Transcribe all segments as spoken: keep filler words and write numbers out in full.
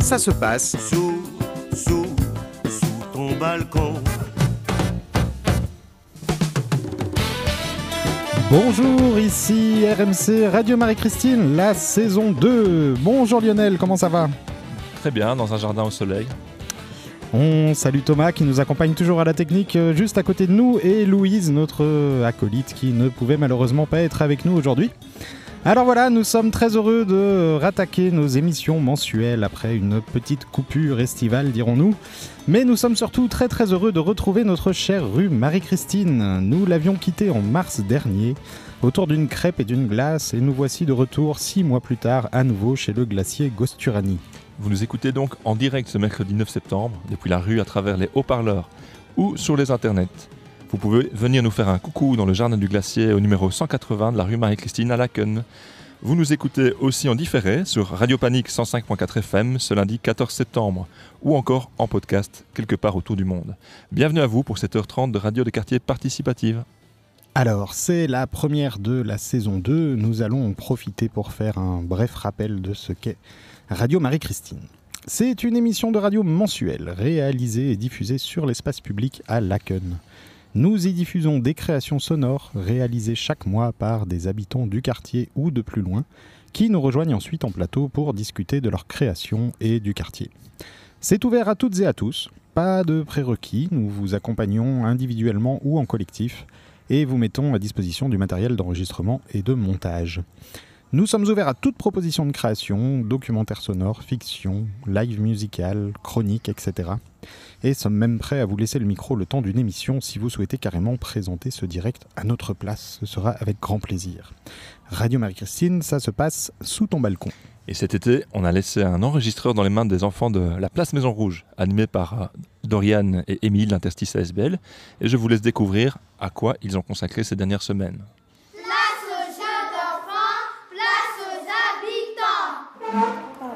ça se passe sous, sous, sous ton balcon. Bonjour, ici R M C Radio Marie-Christine, la saison deux. Bonjour Lionel, comment ça va ? Très bien, dans un jardin au soleil. On salue Thomas qui nous accompagne toujours à la technique juste à côté de nous et Louise, notre acolyte qui ne pouvait malheureusement pas être avec nous aujourd'hui. Alors voilà, nous sommes très heureux de rattaquer nos émissions mensuelles après une petite coupure estivale, dirons-nous. Mais nous sommes surtout très très heureux de retrouver notre chère rue Marie-Christine. Nous l'avions quittée en mars dernier, autour d'une crêpe et d'une glace, et nous voici de retour six mois plus tard, à nouveau chez le glacier Gosturani. Vous nous écoutez donc en direct ce mercredi neuf septembre, depuis la rue à travers les haut-parleurs ou sur les internets. Vous pouvez venir nous faire un coucou dans le jardin du glacier au numéro cent quatre-vingts de la rue Marie-Christine à Laken. Vous nous écoutez aussi en différé sur Radio Panique cent cinq point quatre F M ce lundi quatorze septembre ou encore en podcast quelque part autour du monde. Bienvenue à vous pour cette heure trente de Radio des quartiers participative. Alors, c'est la première de la saison deux. Nous allons en profiter pour faire un bref rappel de ce qu'est Radio Marie-Christine. C'est une émission de radio mensuelle réalisée et diffusée sur l'espace public à Laken. Nous y diffusons des créations sonores réalisées chaque mois par des habitants du quartier ou de plus loin, qui nous rejoignent ensuite en plateau pour discuter de leurs créations et du quartier. C'est ouvert à toutes et à tous, pas de prérequis, nous vous accompagnons individuellement ou en collectif, et vous mettons à disposition du matériel d'enregistrement et de montage. Nous sommes ouverts à toute proposition de création, documentaire sonore, fiction, live musical, chronique, et cetera. Et sommes même prêts à vous laisser le micro le temps d'une émission si vous souhaitez carrément présenter ce direct à notre place. Ce sera avec grand plaisir. Radio Marie-Christine, ça se passe sous ton balcon. Et cet été, on a laissé un enregistreur dans les mains des enfants de la Place Maison Rouge, animé par Dorian et Émile d'Interstice A S B L. Et je vous laisse découvrir à quoi ils ont consacré ces dernières semaines. Place aux jeux d'enfants, place aux habitants.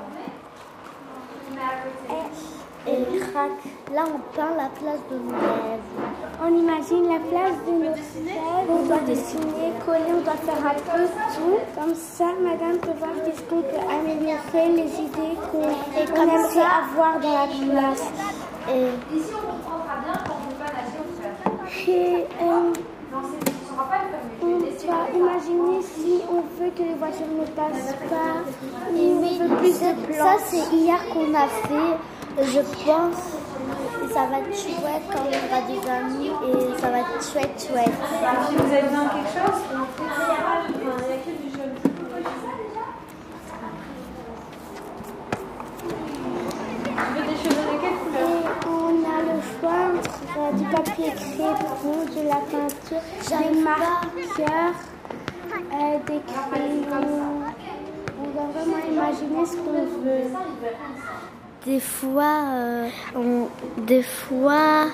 Et crac, là on peint la place de nos rêves. On imagine la place de nos rêves. On doit dessiner, coller, on doit faire un peu tout. Comme ça, madame peut voir qu'est-ce qu'on peut améliorer, les idées qu'on, et qu'on aimerait avoir dans la classe. Et, Ici, on comprendra bien qu'on ne peut pas nager au fer. et euh, Non, c'est- tu ne sauras pas le on fameux. doit imaginer si on veut que les voitures ne passent pas, ou on veut plus de plans. Ça, c'est hier qu'on a fait. Je pense que ça va être chouette quand on aura des amis et ça va être chouette, chouette. Vous avez besoin de quelque chose? Il y a que du jaune. Tu veux des cheveux de quelle couleur? Et on a le choix entre du papier crépon, de la peinture, des marqueurs, euh, des crayons. On doit vraiment imaginer ce qu'on veut. Des fois, euh, on, des fois,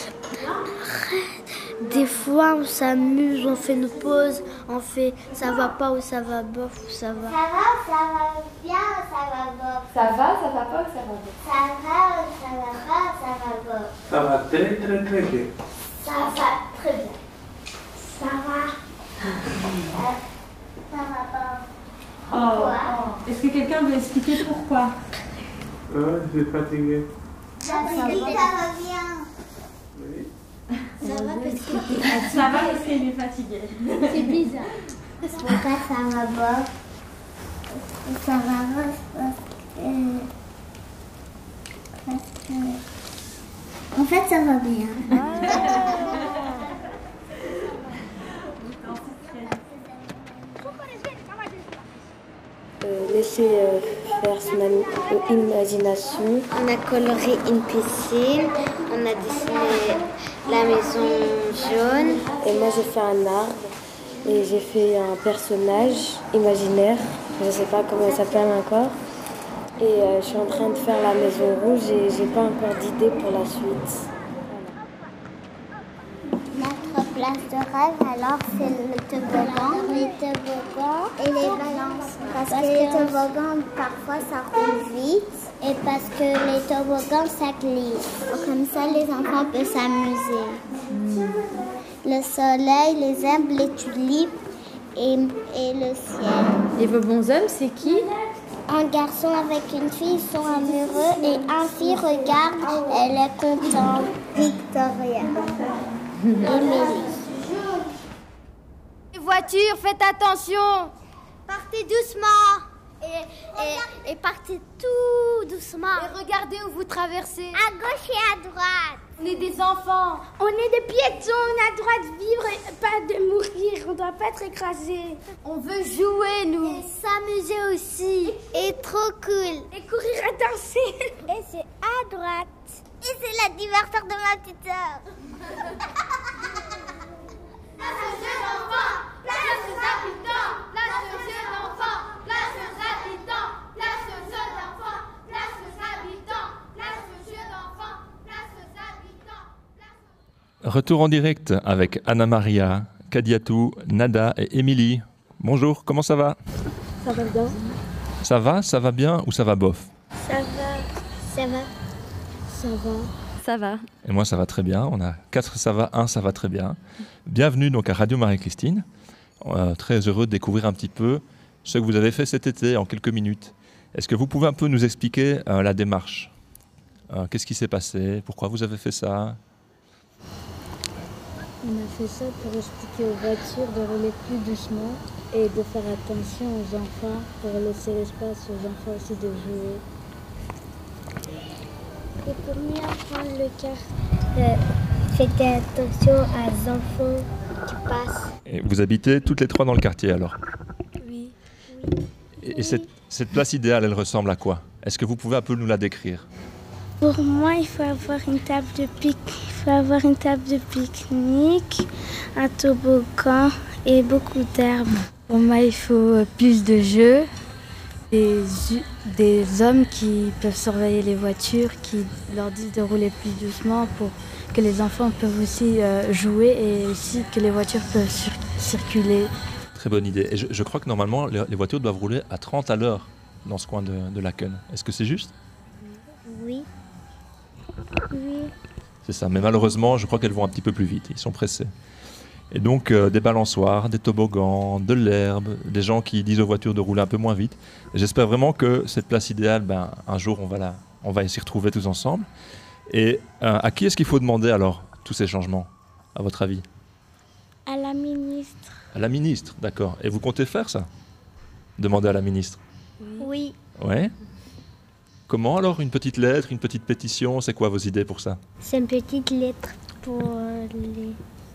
des fois on s'amuse, on fait une pause, on fait ça va pas ou ça va bof ou ça va. Ça va, ça va bien, ça va bof. Ça va, ça va pas ou ça va bien? Ça va, ça va pas, ça va bof. Ça va très très très bien. Ça va très bien. Ça va. Ça, ça va pas. Oh. Est-ce que quelqu'un veut expliquer pourquoi? Ah, je suis fatigué. Ça va bien. Oui. Ça va parce que Ça va parce qu'il est fatigué. c'est bizarre. Pourquoi ça va bof? Ça va bof parce que... Parce que... En fait, ça va bien. Euh, laisser euh, faire son am- euh, imagination. On a coloré une piscine, on a dessiné la maison jaune. Et moi j'ai fait un arbre et j'ai fait un personnage imaginaire. Je ne sais pas comment il s'appelle encore. Et euh, je suis en train de faire la maison rouge et j'ai pas encore d'idée pour la suite. Notre place de rêve, alors c'est le toboggan, les toboggans et les balances. Parce, parce que, que les toboggans, parfois, ça roule vite. Et parce que les toboggans, ça glisse. Comme ça, les enfants peuvent s'amuser. Mmh. Le soleil, les arbres, les tulipes et, et le ciel. Et vos bonshommes, c'est qui? un garçon avec une fille, ils sont amoureux et un fille regarde, elle est contente. Victoria. Émilie. Les voitures, faites attention. Partez doucement. Et, et, et partez tout doucement. Et regardez où vous traversez. À gauche et à droite. On est des enfants. On est des piétons, on a le droit de vivre et pas de mourir. On doit pas être écrasés. On veut jouer, nous. Et s'amuser aussi. Et trop cool. Et courir à danser. Et c'est à droite. Et c'est l'anniversaire de ma petite sœur. Place aux jeux d'enfants, place aux habitants, place aux jeux d'enfants, place aux habitants, place aux jeux d'enfants, place aux habitants, place aux jeux d'enfants, place aux habitants. Retour en direct avec Anna Maria, Kadiatou, Nada et Émilie. Bonjour, comment ça va? Ça va bien. Ça va, ça va bien ou ça va bof? Ça va. Ça va. Ça va. Ça va. Et moi ça va très bien, on a quatre ça va, un ça va très bien. Bienvenue donc à Radio Marie-Christine. Euh, très heureux de découvrir un petit peu ce que vous avez fait cet été en quelques minutes. Est-ce que vous pouvez un peu nous expliquer euh, la démarche? euh, Qu'est-ce qui s'est passé? Pourquoi vous avez fait ça? On a fait ça pour expliquer aux voitures de rouler plus doucement et de faire attention aux enfants pour laisser l'espace aux enfants aussi de jouer. Et pour mieux apprendre le car, euh, faites attention aux enfants qui passent. Et vous habitez toutes les trois dans le quartier alors? Oui. Et, et cette, cette place idéale, elle ressemble à quoi? Est-ce que vous pouvez un peu nous la décrire? Pour moi, il faut avoir une table de pique, il faut avoir une table de pique-nique, un toboggan et beaucoup d'herbes. Pour moi, il faut plus de jeux, des, des hommes qui peuvent surveiller les voitures, qui leur disent de rouler plus doucement pour que les enfants peuvent aussi euh, jouer et aussi que les voitures peuvent cir- circuler. Très bonne idée. Et je, je crois que normalement, les, les voitures doivent rouler à trente à l'heure dans ce coin de, de Laken. Est-ce que c'est juste? Oui. Oui. C'est ça. Mais malheureusement, je crois qu'elles vont un petit peu plus vite. Ils sont pressés. Et donc, euh, des balançoires, des toboggans, de l'herbe, des gens qui disent aux voitures de rouler un peu moins vite. Et j'espère vraiment que cette place idéale, ben, un jour, on va, la, on va s'y retrouver tous ensemble. Et euh, à qui est-ce qu'il faut demander alors tous ces changements, à votre avis? À la ministre. À la ministre, d'accord. Et vous comptez faire ça? Demander à la ministre? Oui. Ouais. Comment alors? Une petite lettre, une petite pétition? C'est quoi vos idées pour ça? C'est une petite lettre pour les...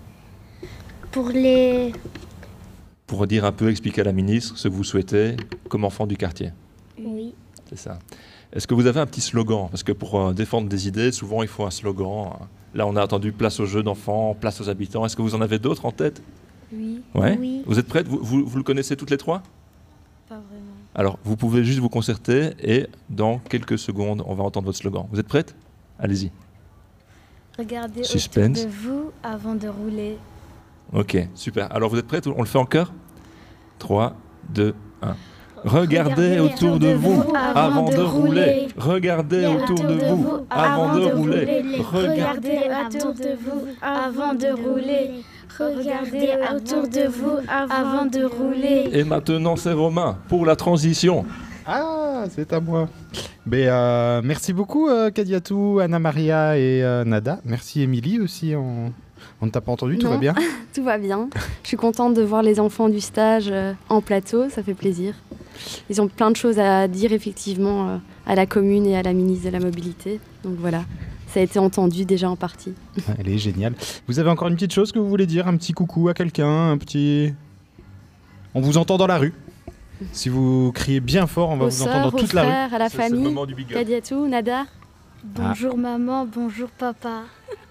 Pour les... Pour dire un peu, expliquer à la ministre ce que vous souhaitez comme enfant du quartier. Oui. C'est ça. Est-ce que vous avez un petit slogan? Parce que pour euh, défendre des idées, souvent il faut un slogan. Là, on a entendu place aux jeux d'enfants, place aux habitants. Est-ce que vous en avez d'autres en tête? Oui. Ouais. Oui. Vous êtes prêtes? vous, vous, vous le connaissez toutes les trois? Pas vraiment. Alors, vous pouvez juste vous concerter et dans quelques secondes, on va entendre votre slogan. Vous êtes prêtes? Allez-y. Regardez Suspense. autour de vous avant de rouler. Ok, super. Alors, vous êtes prêtes? On le fait en chœur? trois, deux, un. Regardez autour de vous avant de rouler. Regardez autour de vous avant de rouler. Regardez autour de vous avant de rouler. Regardez autour de vous avant de rouler. Et maintenant, c'est Romain pour la transition. Ah, c'est à moi. Mais, euh, merci beaucoup, euh, Kadiatou, Anna Maria et euh, Nada. Merci, Émilie aussi. On... On ne t'a pas entendu, tout Non. va bien? Tout va bien. Je suis contente de voir les enfants du stage euh, en plateau, ça fait plaisir. Ils ont plein de choses à dire effectivement euh, à la commune et à la ministre de la Mobilité. Donc voilà, ça a été entendu déjà en partie. Elle est géniale. Vous avez encore une petite chose que vous voulez dire? Un petit coucou à quelqu'un? Un petit... On vous entend dans la rue. Si vous criez bien fort, on va aux vous sœurs, entendre dans aux toute la rue. frères, à la C'est- c'est le famille, moment du big up. Kadiatou, Nada, Bonjour maman, bonjour papa.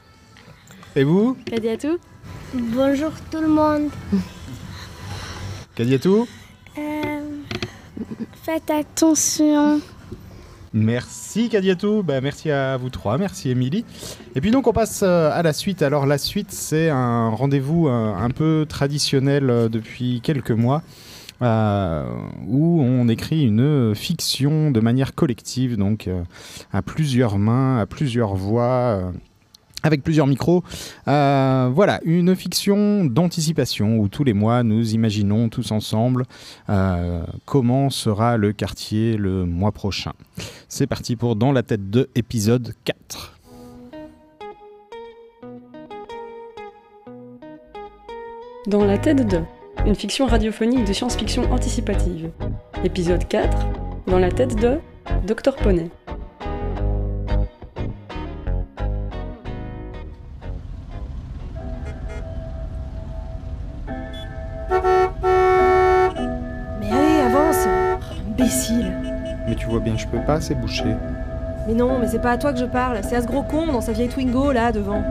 Et vous? Kadiatou. Bonjour tout le monde. Kadiatou? Euh, faites attention. Merci Kadiatou, bah, merci à vous trois, merci Émilie. Et puis donc on passe euh, à la suite. Alors la suite c'est un rendez-vous euh, un peu traditionnel euh, depuis quelques mois euh, où on écrit une fiction de manière collective, donc euh, à plusieurs mains, à plusieurs voix. euh, avec plusieurs micros. Euh, voilà, une fiction d'anticipation où tous les mois nous imaginons tous ensemble euh, comment sera le quartier le mois prochain. C'est parti pour Dans la tête de épisode quatre. Dans la tête de, une fiction radiophonique de science-fiction anticipative. Épisode quatre, Dans la tête de Docteur Poney. Mais allez, avance! Imbécile! Mais tu vois bien que je peux pas, c'est bouché. Mais non, mais c'est pas à toi que je parle, c'est à ce gros con dans sa vieille Twingo là devant.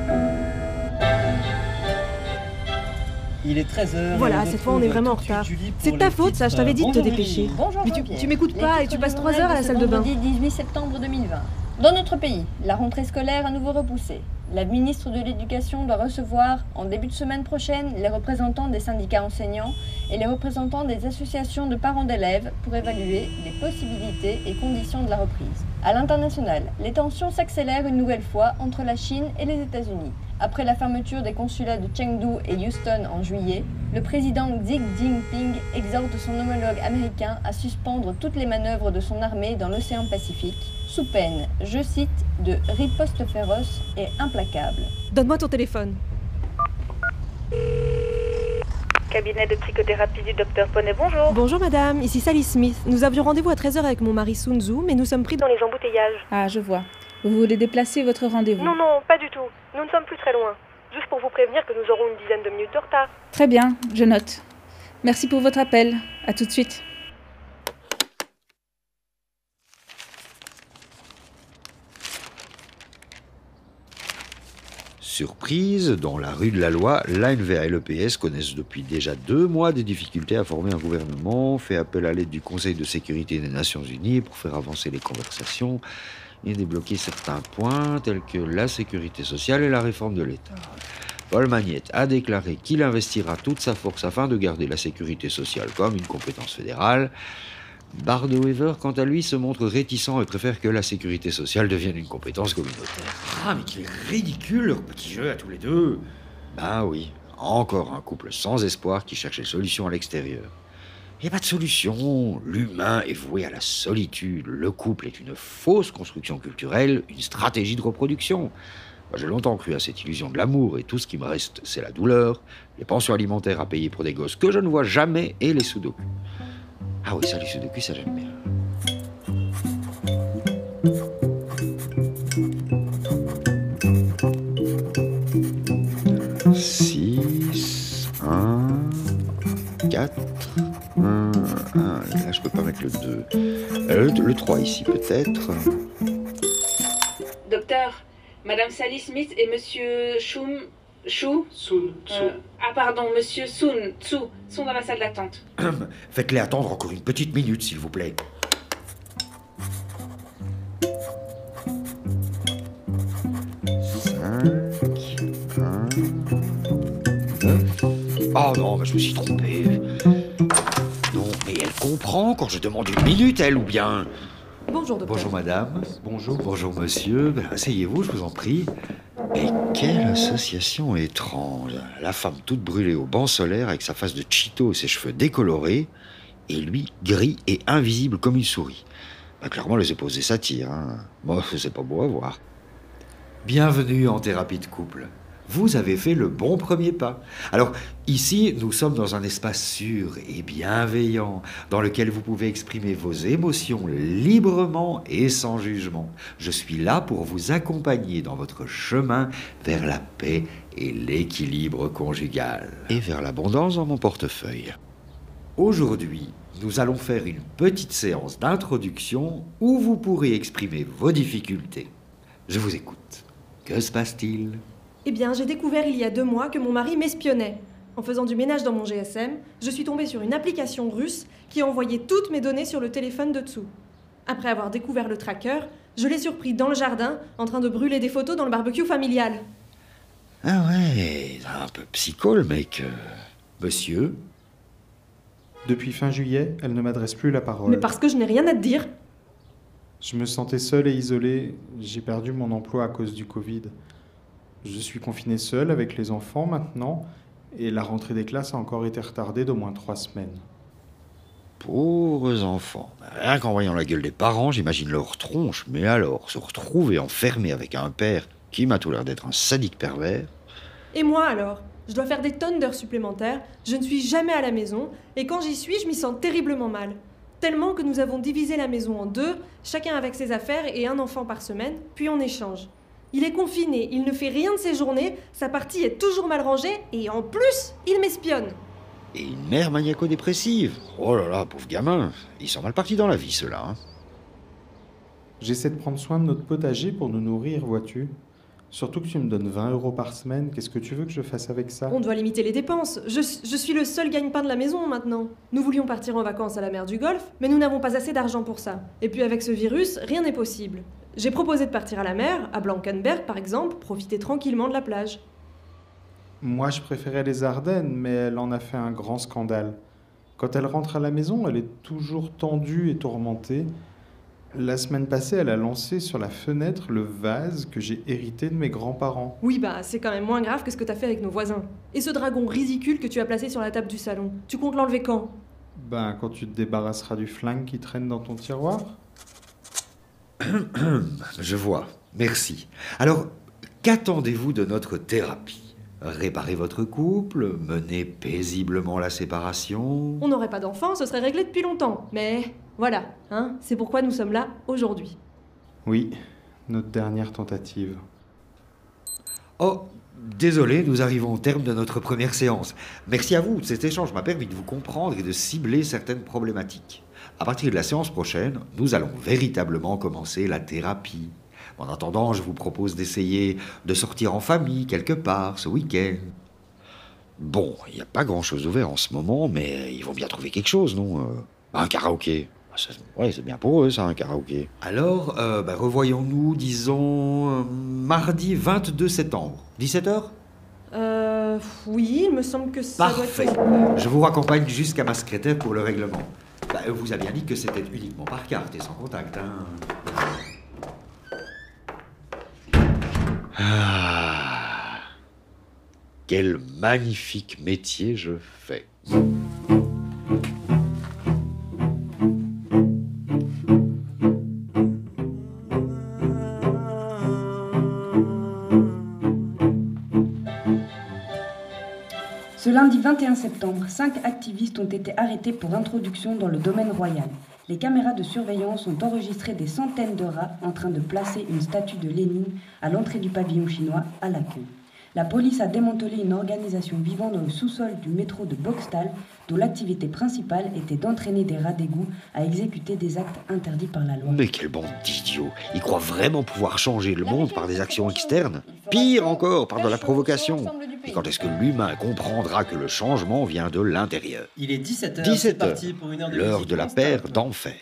Il est treize heures. Voilà, cette fois on est vraiment en retard. C'est de ta faute ça, je t'avais dit de te dépêcher. Bonjour, mais tu, tu m'écoutes pas et tu passes trois heures à la salle de bain. Vendredi dix-huit septembre deux mille vingt. Dans notre pays, la rentrée scolaire à nouveau repoussée. La ministre de l'Éducation doit recevoir en début de semaine prochaine les représentants des syndicats enseignants et les représentants des associations de parents d'élèves pour évaluer les possibilités et conditions de la reprise. À l'international, les tensions s'accélèrent une nouvelle fois entre la Chine et les États-Unis. Après la fermeture des consulats de Chengdu et Houston en juillet, le président Xi Jinping exhorte son homologue américain à suspendre toutes les manœuvres de son armée dans l'océan Pacifique, sous peine, je cite, de riposte féroce et implacable. Donne-moi ton téléphone. Cabinet de psychothérapie du docteur Poney, bonjour. Bonjour madame, ici Sally Smith. Nous avions rendez-vous à treize heures avec mon mari Sun Tzu, mais nous sommes pris dans les embouteillages. Ah, je vois. Vous voulez déplacer votre rendez-vous? Non, non, pas du tout. Nous ne sommes plus très loin. Juste pour vous prévenir que nous aurons une dizaine de minutes de retard. Très bien, je note. Merci pour votre appel. À tout de suite. Surprise, dans la rue de la Loi, l'A N V A et l'E P S connaissent depuis déjà deux mois des difficultés à former un gouvernement, fait appel à l'aide du Conseil de sécurité des Nations Unies pour faire avancer les conversations et débloquer certains points tels que la sécurité sociale et la réforme de l'État. Paul Magnette a déclaré qu'il investira toute sa force afin de garder la sécurité sociale comme une compétence fédérale. Bardo-Wever, quant à lui, se montre réticent et préfère que la sécurité sociale devienne une compétence communautaire. Ah, mais qu'il est ridicule leur petit jeu à tous les deux. Ben oui, encore un couple sans espoir qui cherche des solutions à l'extérieur. Il n'y a pas de solution. L'humain est voué à la solitude. Le couple est une fausse construction culturelle, une stratégie de reproduction. Moi, j'ai longtemps cru à cette illusion de l'amour et tout ce qui me reste, c'est la douleur, les pensions alimentaires à payer pour des gosses que je ne vois jamais et les sudoku. Ah oui, ça, les sudoku, ça j'aime bien. six, un, quatre, un, un. Là, je peux pas mettre le deux. Euh, le, le trois ici, peut-être. Docteur, Madame Sally Smith et Monsieur Shum... Chou Sun Tzu. Euh, ah pardon, Monsieur Sun Tzu sont dans la salle d'attente. Faites-les attendre encore une petite minute, s'il vous plaît. cinq, un, neuf. Oh non, mais je me suis trompé. Non, mais elle comprend quand je demande une minute, elle, ou bien... Bonjour, docteur. Bonjour, madame. Bonjour. Bonjour, monsieur. Ben, asseyez-vous, je vous en prie. Mais quelle association étrange. La femme toute brûlée au banc solaire avec sa face de Cheeto et ses cheveux décolorés, et lui gris et invisible comme une souris. Ben, clairement, les épaules des satires. Hein. Bon, c'est pas beau à voir. Bienvenue en thérapie de couple. Vous avez fait le bon premier pas. Alors, ici, nous sommes dans un espace sûr et bienveillant, dans lequel vous pouvez exprimer vos émotions librement et sans jugement. Je suis là pour vous accompagner dans votre chemin vers la paix et l'équilibre conjugal. Et vers l'abondance dans mon portefeuille. Aujourd'hui, nous allons faire une petite séance d'introduction où vous pourrez exprimer vos difficultés. Je vous écoute. Que se passe-t-il ? Eh bien, j'ai découvert il y a deux mois que mon mari m'espionnait. En faisant du ménage dans mon G S M, je suis tombée sur une application russe qui envoyait toutes mes données sur le téléphone de Tzu. Après avoir découvert le tracker, je l'ai surpris dans le jardin, en train de brûler des photos dans le barbecue familial. Ah ouais, un peu psycho le mec. Monsieur ? Depuis fin juillet, elle ne m'adresse plus la parole. Mais parce que je n'ai rien à te dire. Je me sentais seul et isolé. J'ai perdu mon emploi à cause du Covid. Je suis confiné seul avec les enfants maintenant, et la rentrée des classes a encore été retardée d'au moins trois semaines. Pauvres enfants. Rien qu'en voyant la gueule des parents, j'imagine leur tronche. Mais alors, se retrouver enfermé avec un père qui m'a tout l'air d'être un sadique pervers. Et moi alors? Je dois faire des tonnes d'heures supplémentaires, je ne suis jamais à la maison, et quand j'y suis, je m'y sens terriblement mal. Tellement que nous avons divisé la maison en deux, chacun avec ses affaires et un enfant par semaine, puis on échange. Il est confiné, il ne fait rien de ses journées, sa partie est toujours mal rangée, et en plus, il m'espionne. Et une mère maniaco-dépressive. Oh là là, pauvre gamin. Ils sont mal partis dans la vie, ceux-là. Hein. J'essaie de prendre soin de notre potager pour nous nourrir, vois-tu. Surtout que tu me donnes vingt euros par semaine, qu'est-ce que tu veux que je fasse avec ça? On doit limiter les dépenses. Je, je suis le seul gagne-pain de la maison maintenant. Nous voulions partir en vacances à la mer du Golfe, mais nous n'avons pas assez d'argent pour ça. Et puis avec ce virus, rien n'est possible. J'ai proposé de partir à la mer, à Blankenberg par exemple, profiter tranquillement de la plage. Moi, je préférais les Ardennes, mais elle en a fait un grand scandale. Quand elle rentre à la maison, elle est toujours tendue et tourmentée. La semaine passée, elle a lancé sur la fenêtre le vase que j'ai hérité de mes grands-parents. Oui, bah, c'est quand même moins grave que ce que t'as fait avec nos voisins. Et ce dragon ridicule que tu as placé sur la table du salon, tu comptes l'enlever quand? Ben, quand tu te débarrasseras du flingue qui traîne dans ton tiroir. Je vois, merci. Alors, qu'attendez-vous de notre thérapie? Réparer votre couple? Mener paisiblement la séparation? On n'aurait pas d'enfants, ce serait réglé depuis longtemps. Mais voilà, hein, c'est pourquoi nous sommes là aujourd'hui. Oui, notre dernière tentative. Oh, désolé, nous arrivons au terme de notre première séance. Merci à vous, cet échange m'a permis de vous comprendre et de cibler certaines problématiques. À partir de la séance prochaine, nous allons véritablement commencer la thérapie. En attendant, je vous propose d'essayer de sortir en famille quelque part ce week-end. Bon, il n'y a pas grand-chose ouvert en ce moment, mais ils vont bien trouver quelque chose, non? Un karaoké. Ouais, c'est bien pour eux, ça, un karaoké. Alors, euh, bah, revoyons-nous, disons, euh, mardi vingt-deux septembre, dix-sept heures? Euh... Oui, il me semble que ça Parfait. doit être... Je vous raccompagne jusqu'à ma secrétaire pour le règlement. Bah, elle vous a bien dit que c'était uniquement par carte et sans contact, hein. Ah, quel magnifique métier je fais. Ce lundi vingt et un septembre, cinq activistes ont été arrêtés pour introduction dans le domaine royal. Les caméras de surveillance ont enregistré des centaines de rats en train de placer une statue de Lénine à l'entrée du pavillon chinois à l'accueil. La police a démantelé une organisation vivant dans le sous-sol du métro de Boxtal, dont l'activité principale était d'entraîner des rats d'égout à exécuter des actes interdits par la loi. Mais quelle bande d'idiots! Ils croient vraiment pouvoir changer le monde par des actions externes? Pire encore, par de la provocation. Et quand est-ce que l'humain comprendra que le changement vient de l'intérieur? Il est dix-sept heures, dix-sept c'est heures, parti pour une heure de l'heure musique de la non-stop. paire d'enfer.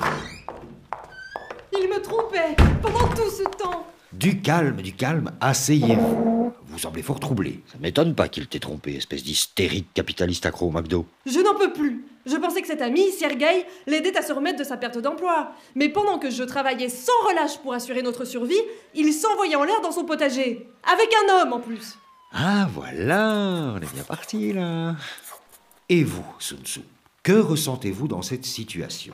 Il me trompait pendant tout ce temps. Du calme, du calme, asseyez-vous. Vous semblez fort troublé. Ça m'étonne pas qu'il t'ait trompé, espèce d'hystérique capitaliste accro au McDo. Je n'en peux plus. Je pensais que cet ami, Sergueï, l'aidait à se remettre de sa perte d'emploi. Mais pendant que je travaillais sans relâche pour assurer notre survie, il s'envoyait en l'air dans son potager. Avec un homme en plus. Ah voilà, on est bien parti là. Et vous, Sun Tzu, que ressentez-vous dans cette situation?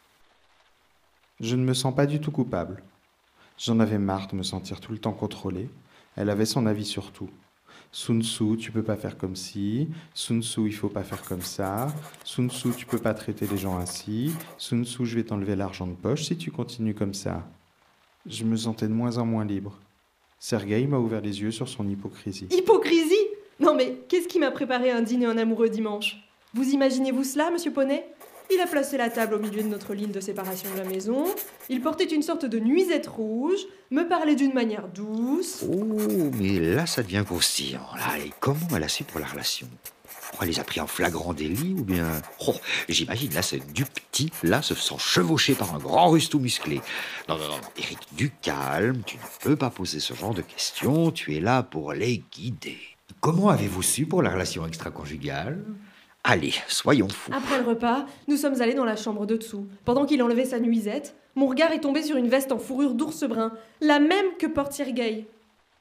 Je ne me sens pas du tout coupable. J'en avais marre de me sentir tout le temps contrôlé. Elle avait son avis sur tout. Sun Tzu, tu peux pas faire comme ci. Sun Tzu, il faut pas faire comme ça. Sun Tzu, tu peux pas traiter les gens ainsi. Sun Tzu, je vais t'enlever l'argent de poche si tu continues comme ça. Je me sentais de moins en moins libre. Sergueï m'a ouvert les yeux sur son hypocrisie. Hypocrisie? Non mais, qu'est-ce qui m'a préparé un dîner en amoureux dimanche? Vous imaginez-vous cela, monsieur Poney? Il a placé la table au milieu de notre ligne de séparation de la maison, il portait une sorte de nuisette rouge, me parlait d'une manière douce... Oh, mais là, ça devient croustillant. Là, et comment elle a su pour la relation? Oh, elle les a pris en flagrant délit ou bien... Oh, j'imagine, là, c'est du petit, là, se sent chevauché par un grand russe tout musclé. Non, non, non, non, Eric, du calme, tu ne peux pas poser ce genre de questions, tu es là pour les guider. Comment avez-vous su pour la relation extra-conjugale? Allez, soyons fous. Après le repas, nous sommes allés dans la chambre de dessous. Pendant qu'il enlevait sa nuisette, mon regard est tombé sur une veste en fourrure d'ours brun, la même que porte Sergueï.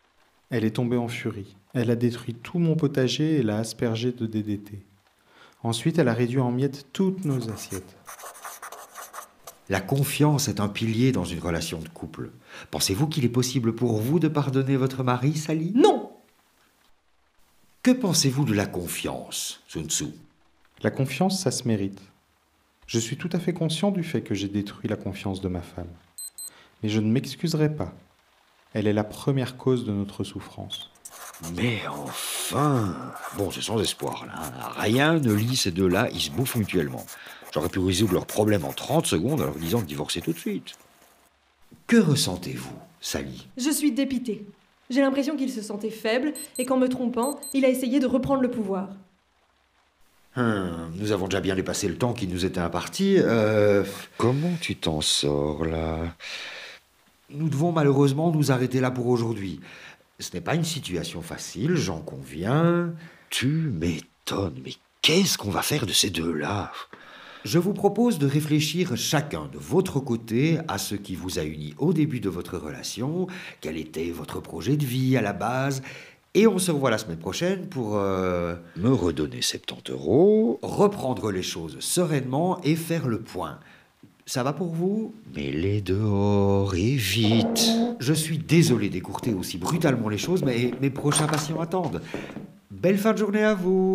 Elle est tombée en furie. Elle a détruit tout mon potager et l'a aspergé de D D T. Ensuite, elle a réduit en miettes toutes nos assiettes. La confiance est un pilier dans une relation de couple. Pensez-vous qu'il est possible pour vous de pardonner votre mari, Sally? Non! Que pensez-vous de la confiance, Sun Tzu? La confiance, ça se mérite. Je suis tout à fait conscient du fait que j'ai détruit la confiance de ma femme. Mais je ne m'excuserai pas. Elle est la première cause de notre souffrance. Mais enfin... Bon, c'est sans espoir, là. Rien ne lie ces deux-là, ils se bouffent mutuellement. J'aurais pu résoudre leur problème en trente secondes en leur disant de divorcer tout de suite. Que ressentez-vous, Sally? Je suis dépitée. J'ai l'impression qu'il se sentait faible et qu'en me trompant, il a essayé de reprendre le pouvoir. Hum, nous avons déjà bien dépassé le temps qui nous était imparti. Euh, comment tu t'en sors, là? Nous devons malheureusement nous arrêter là pour aujourd'hui. Ce n'est pas une situation facile, j'en conviens. Tu m'étonnes, mais qu'est-ce qu'on va faire de ces deux-là? Je vous propose de réfléchir chacun de votre côté à ce qui vous a uni au début de votre relation, quel était votre projet de vie à la base, et on se revoit la semaine prochaine pour euh, me redonner soixante-dix euros, reprendre les choses sereinement et faire le point. Ça va pour vous? Mets-les dehors et vite. Je suis désolé d'écourter aussi brutalement les choses, mais mes prochains patients attendent. Belle fin de journée à vous.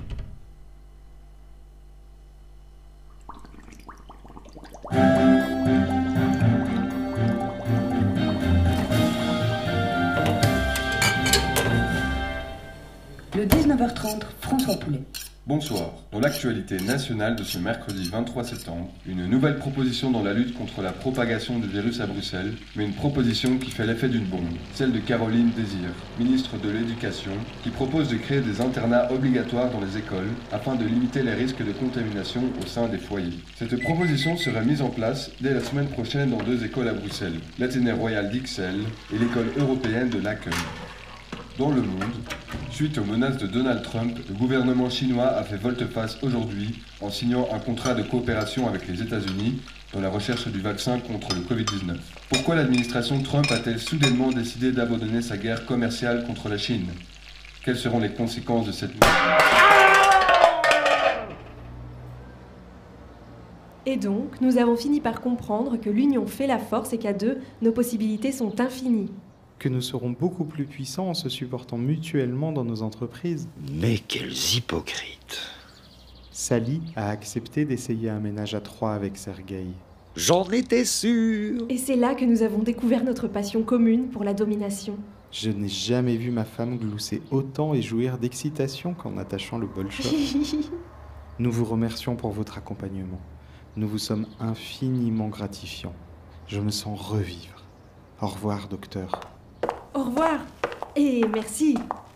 Le dix-neuf heures trente, François Poulet. Bonsoir. Dans l'actualité nationale de ce mercredi vingt-trois septembre, une nouvelle proposition dans la lutte contre la propagation du virus à Bruxelles, mais une proposition qui fait l'effet d'une bombe, celle de Caroline Désir, ministre de l'Éducation, qui propose de créer des internats obligatoires dans les écoles afin de limiter les risques de contamination au sein des foyers. Cette proposition sera mise en place dès la semaine prochaine dans deux écoles à Bruxelles, l'Athénée Royal d'Ixelles et l'école européenne de Laken. Dans le monde, suite aux menaces de Donald Trump, le gouvernement chinois a fait volte-face aujourd'hui en signant un contrat de coopération avec les États-Unis dans la recherche du vaccin contre le covid dix-neuf. Pourquoi l'administration Trump a-t-elle soudainement décidé d'abandonner sa guerre commerciale contre la Chine? Quelles seront les conséquences de cette mesure? Et donc, nous avons fini par comprendre que l'union fait la force et qu'à deux, nos possibilités sont infinies. Que nous serons beaucoup plus puissants en se supportant mutuellement dans nos entreprises. Mais quels hypocrites! Sally a accepté d'essayer un ménage à trois avec Sergueï. J'en étais sûr! Et c'est là que nous avons découvert notre passion commune pour la domination. Je n'ai jamais vu ma femme glousser autant et jouir d'excitation qu'en attachant le bolchoc. Nous vous remercions pour votre accompagnement. Nous vous sommes infiniment gratifiants. Je me sens revivre. Au revoir, docteur. Au revoir et merci.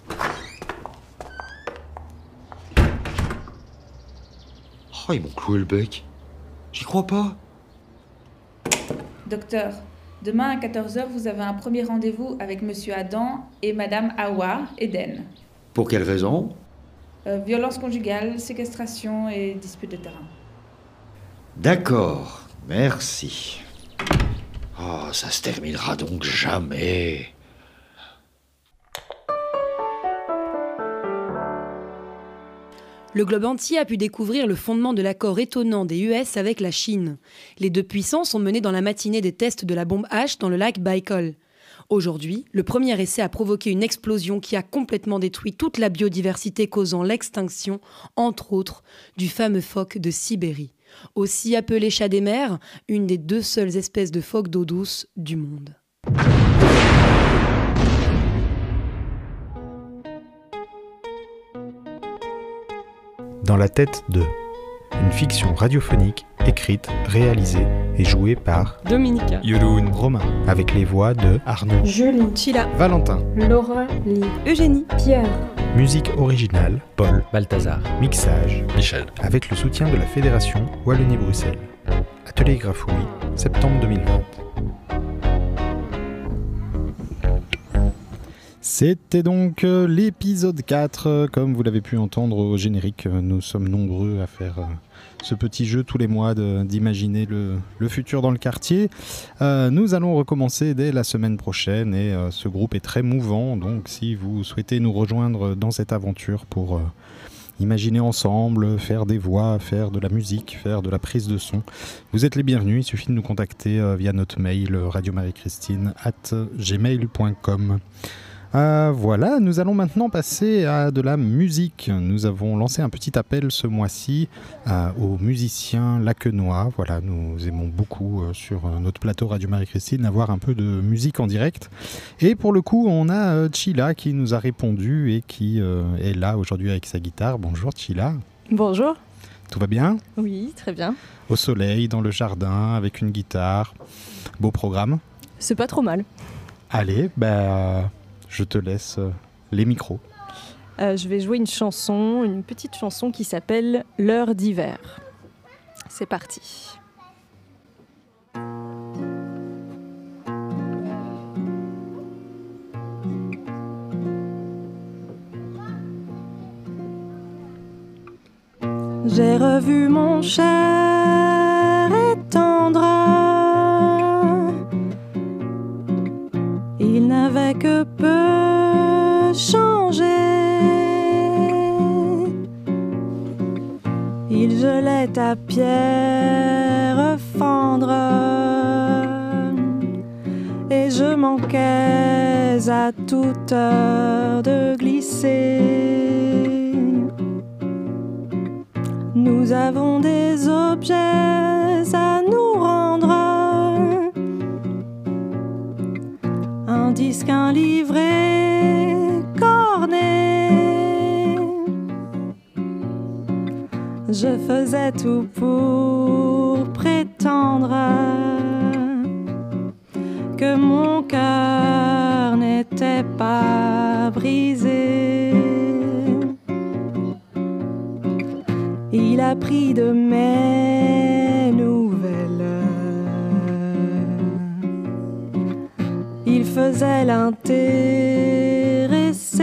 Oh, ils m'ont cloué le bec. J'y crois pas. Docteur, demain à quatorze heures, vous avez un premier rendez-vous avec Monsieur Adam et Madame Awa Eden. Pour quelle raison? euh, Violence conjugale, séquestration et dispute de terrain. D'accord, merci. Oh, ça se terminera donc jamais. Le globe entier a pu découvrir le fondement de l'accord étonnant des U S avec la Chine. Les deux puissances ont mené dans la matinée des tests de la bombe H dans le lac Baïkal. Aujourd'hui, le premier essai a provoqué une explosion qui a complètement détruit toute la biodiversité, causant l'extinction, entre autres, du fameux phoque de Sibérie. Aussi appelé chat des mers, une des deux seules espèces de phoques d'eau douce du monde. Dans la tête de... Une fiction radiophonique écrite, réalisée et jouée par Dominica, Yulun, Romain, avec les voix de Arnaud, Julie, Chila, Valentin, Laura, Lee, Eugénie, Pierre. Musique originale, Paul, Balthazar, mixage, Michel, avec le soutien de la Fédération Wallonie-Bruxelles. Atelier Grafouille, septembre deux mille vingt. C'était donc euh, l'épisode quatre. Euh, comme vous l'avez pu entendre au générique, euh, nous sommes nombreux à faire euh, ce petit jeu tous les mois de, d'imaginer le, le futur dans le quartier. Euh, nous allons recommencer dès la semaine prochaine et euh, ce groupe est très mouvant. Donc si vous souhaitez nous rejoindre dans cette aventure pour... Euh, imaginer ensemble, faire des voix, faire de la musique, faire de la prise de son. Vous êtes les bienvenus, il suffit de nous contacter euh, via notre mail euh, radio marie christine arobase gmail point com. Euh, voilà, nous allons maintenant passer à de la musique. Nous avons lancé un petit appel ce mois-ci euh, aux musiciens laquenois. Voilà, nous aimons beaucoup euh, sur euh, notre plateau Radio Marie-Christine avoir un peu de musique en direct. Et pour le coup, on a euh, Chila qui nous a répondu et qui euh, est là aujourd'hui avec sa guitare. Bonjour Chila. Bonjour. Tout va bien ? Oui, très bien. Au soleil, dans le jardin, avec une guitare. Beau programme ? C'est pas trop mal. Allez, bah... je te laisse les micros. Euh, je vais jouer une chanson, une petite chanson qui s'appelle « L'heure d'hiver ». C'est parti. J'ai revu mon cher et tendre. Il n'avait que peu changé. Il gelait à pierre fendre et je manquais à toute heure de glisser. Nous avons des objets à nous rendre. Un disque, un livret corné. Je faisais tout pour prétendre que mon cœur n'était pas brisé. Il a pris de mes nouvelles. Il faisait l'intéressé.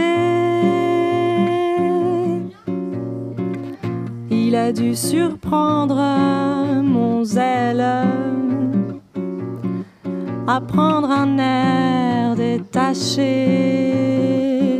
Il a dû surprendre mon zèle, apprendre un air détaché.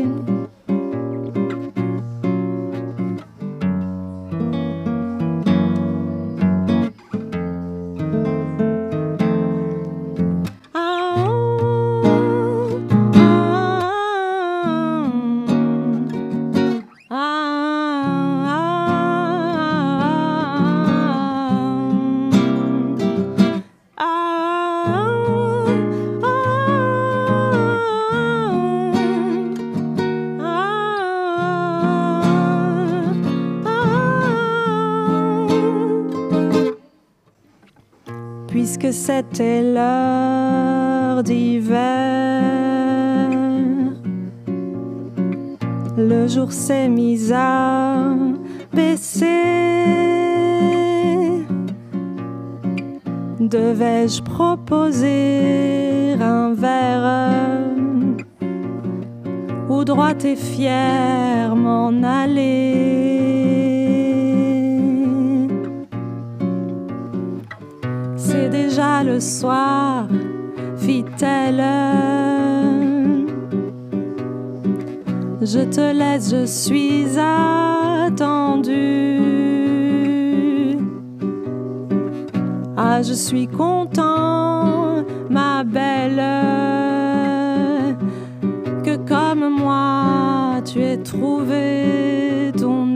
Puisque c'était l'heure d'hiver, le jour s'est mis à baisser. Devais-je proposer un verre ou droit et fier m'en aller? C'est déjà le soir, fit-elle. Je te laisse, je suis attendue. Ah, je suis content, ma belle, que comme moi tu aies trouvé ton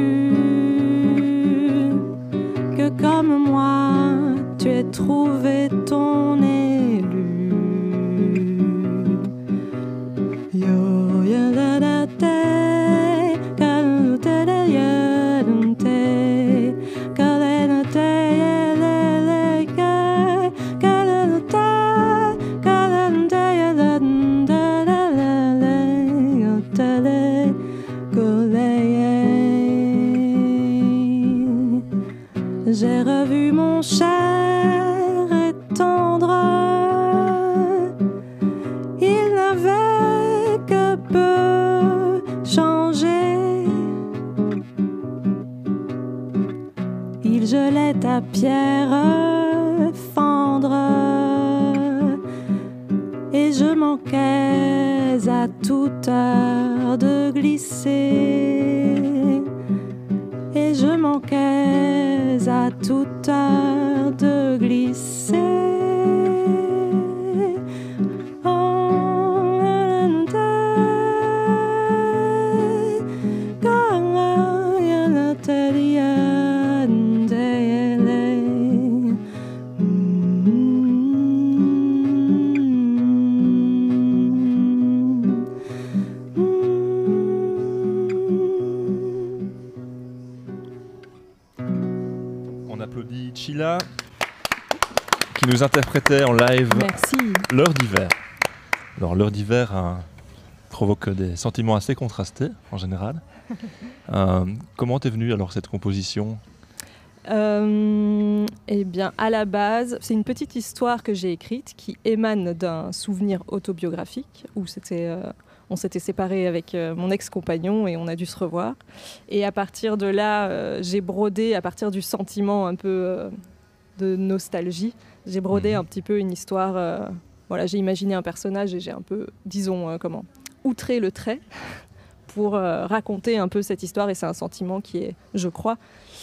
élu, que comme moi tu aies trouvé ton élu. Yo ya da da te, ka te da ya dum te, ka le te le le ka, ka le te, ka le te ya da da da le yo te le ko le. J'ai revu mon cher et tendre. manquais à toute heure de glisser, et je manquais à toute heure de glisser. Chila qui nous interprétait en live Merci. L'heure d'hiver. Alors l'heure d'hiver hein, provoque des sentiments assez contrastés en général. euh, comment t'es venue alors cette composition ? Euh, eh bien, à la base, c'est une petite histoire que j'ai écrite qui émane d'un souvenir autobiographique où c'était, euh, on s'était séparés avec euh, mon ex-compagnon et on a dû se revoir. Et à partir de là, euh, j'ai brodé, à partir du sentiment un peu euh, de nostalgie, j'ai brodé mmh. un petit peu une histoire. Euh, voilà, j'ai imaginé un personnage et j'ai un peu, disons, euh, comment, outré le trait pour euh, raconter un peu cette histoire. Et c'est un sentiment qui est, je crois,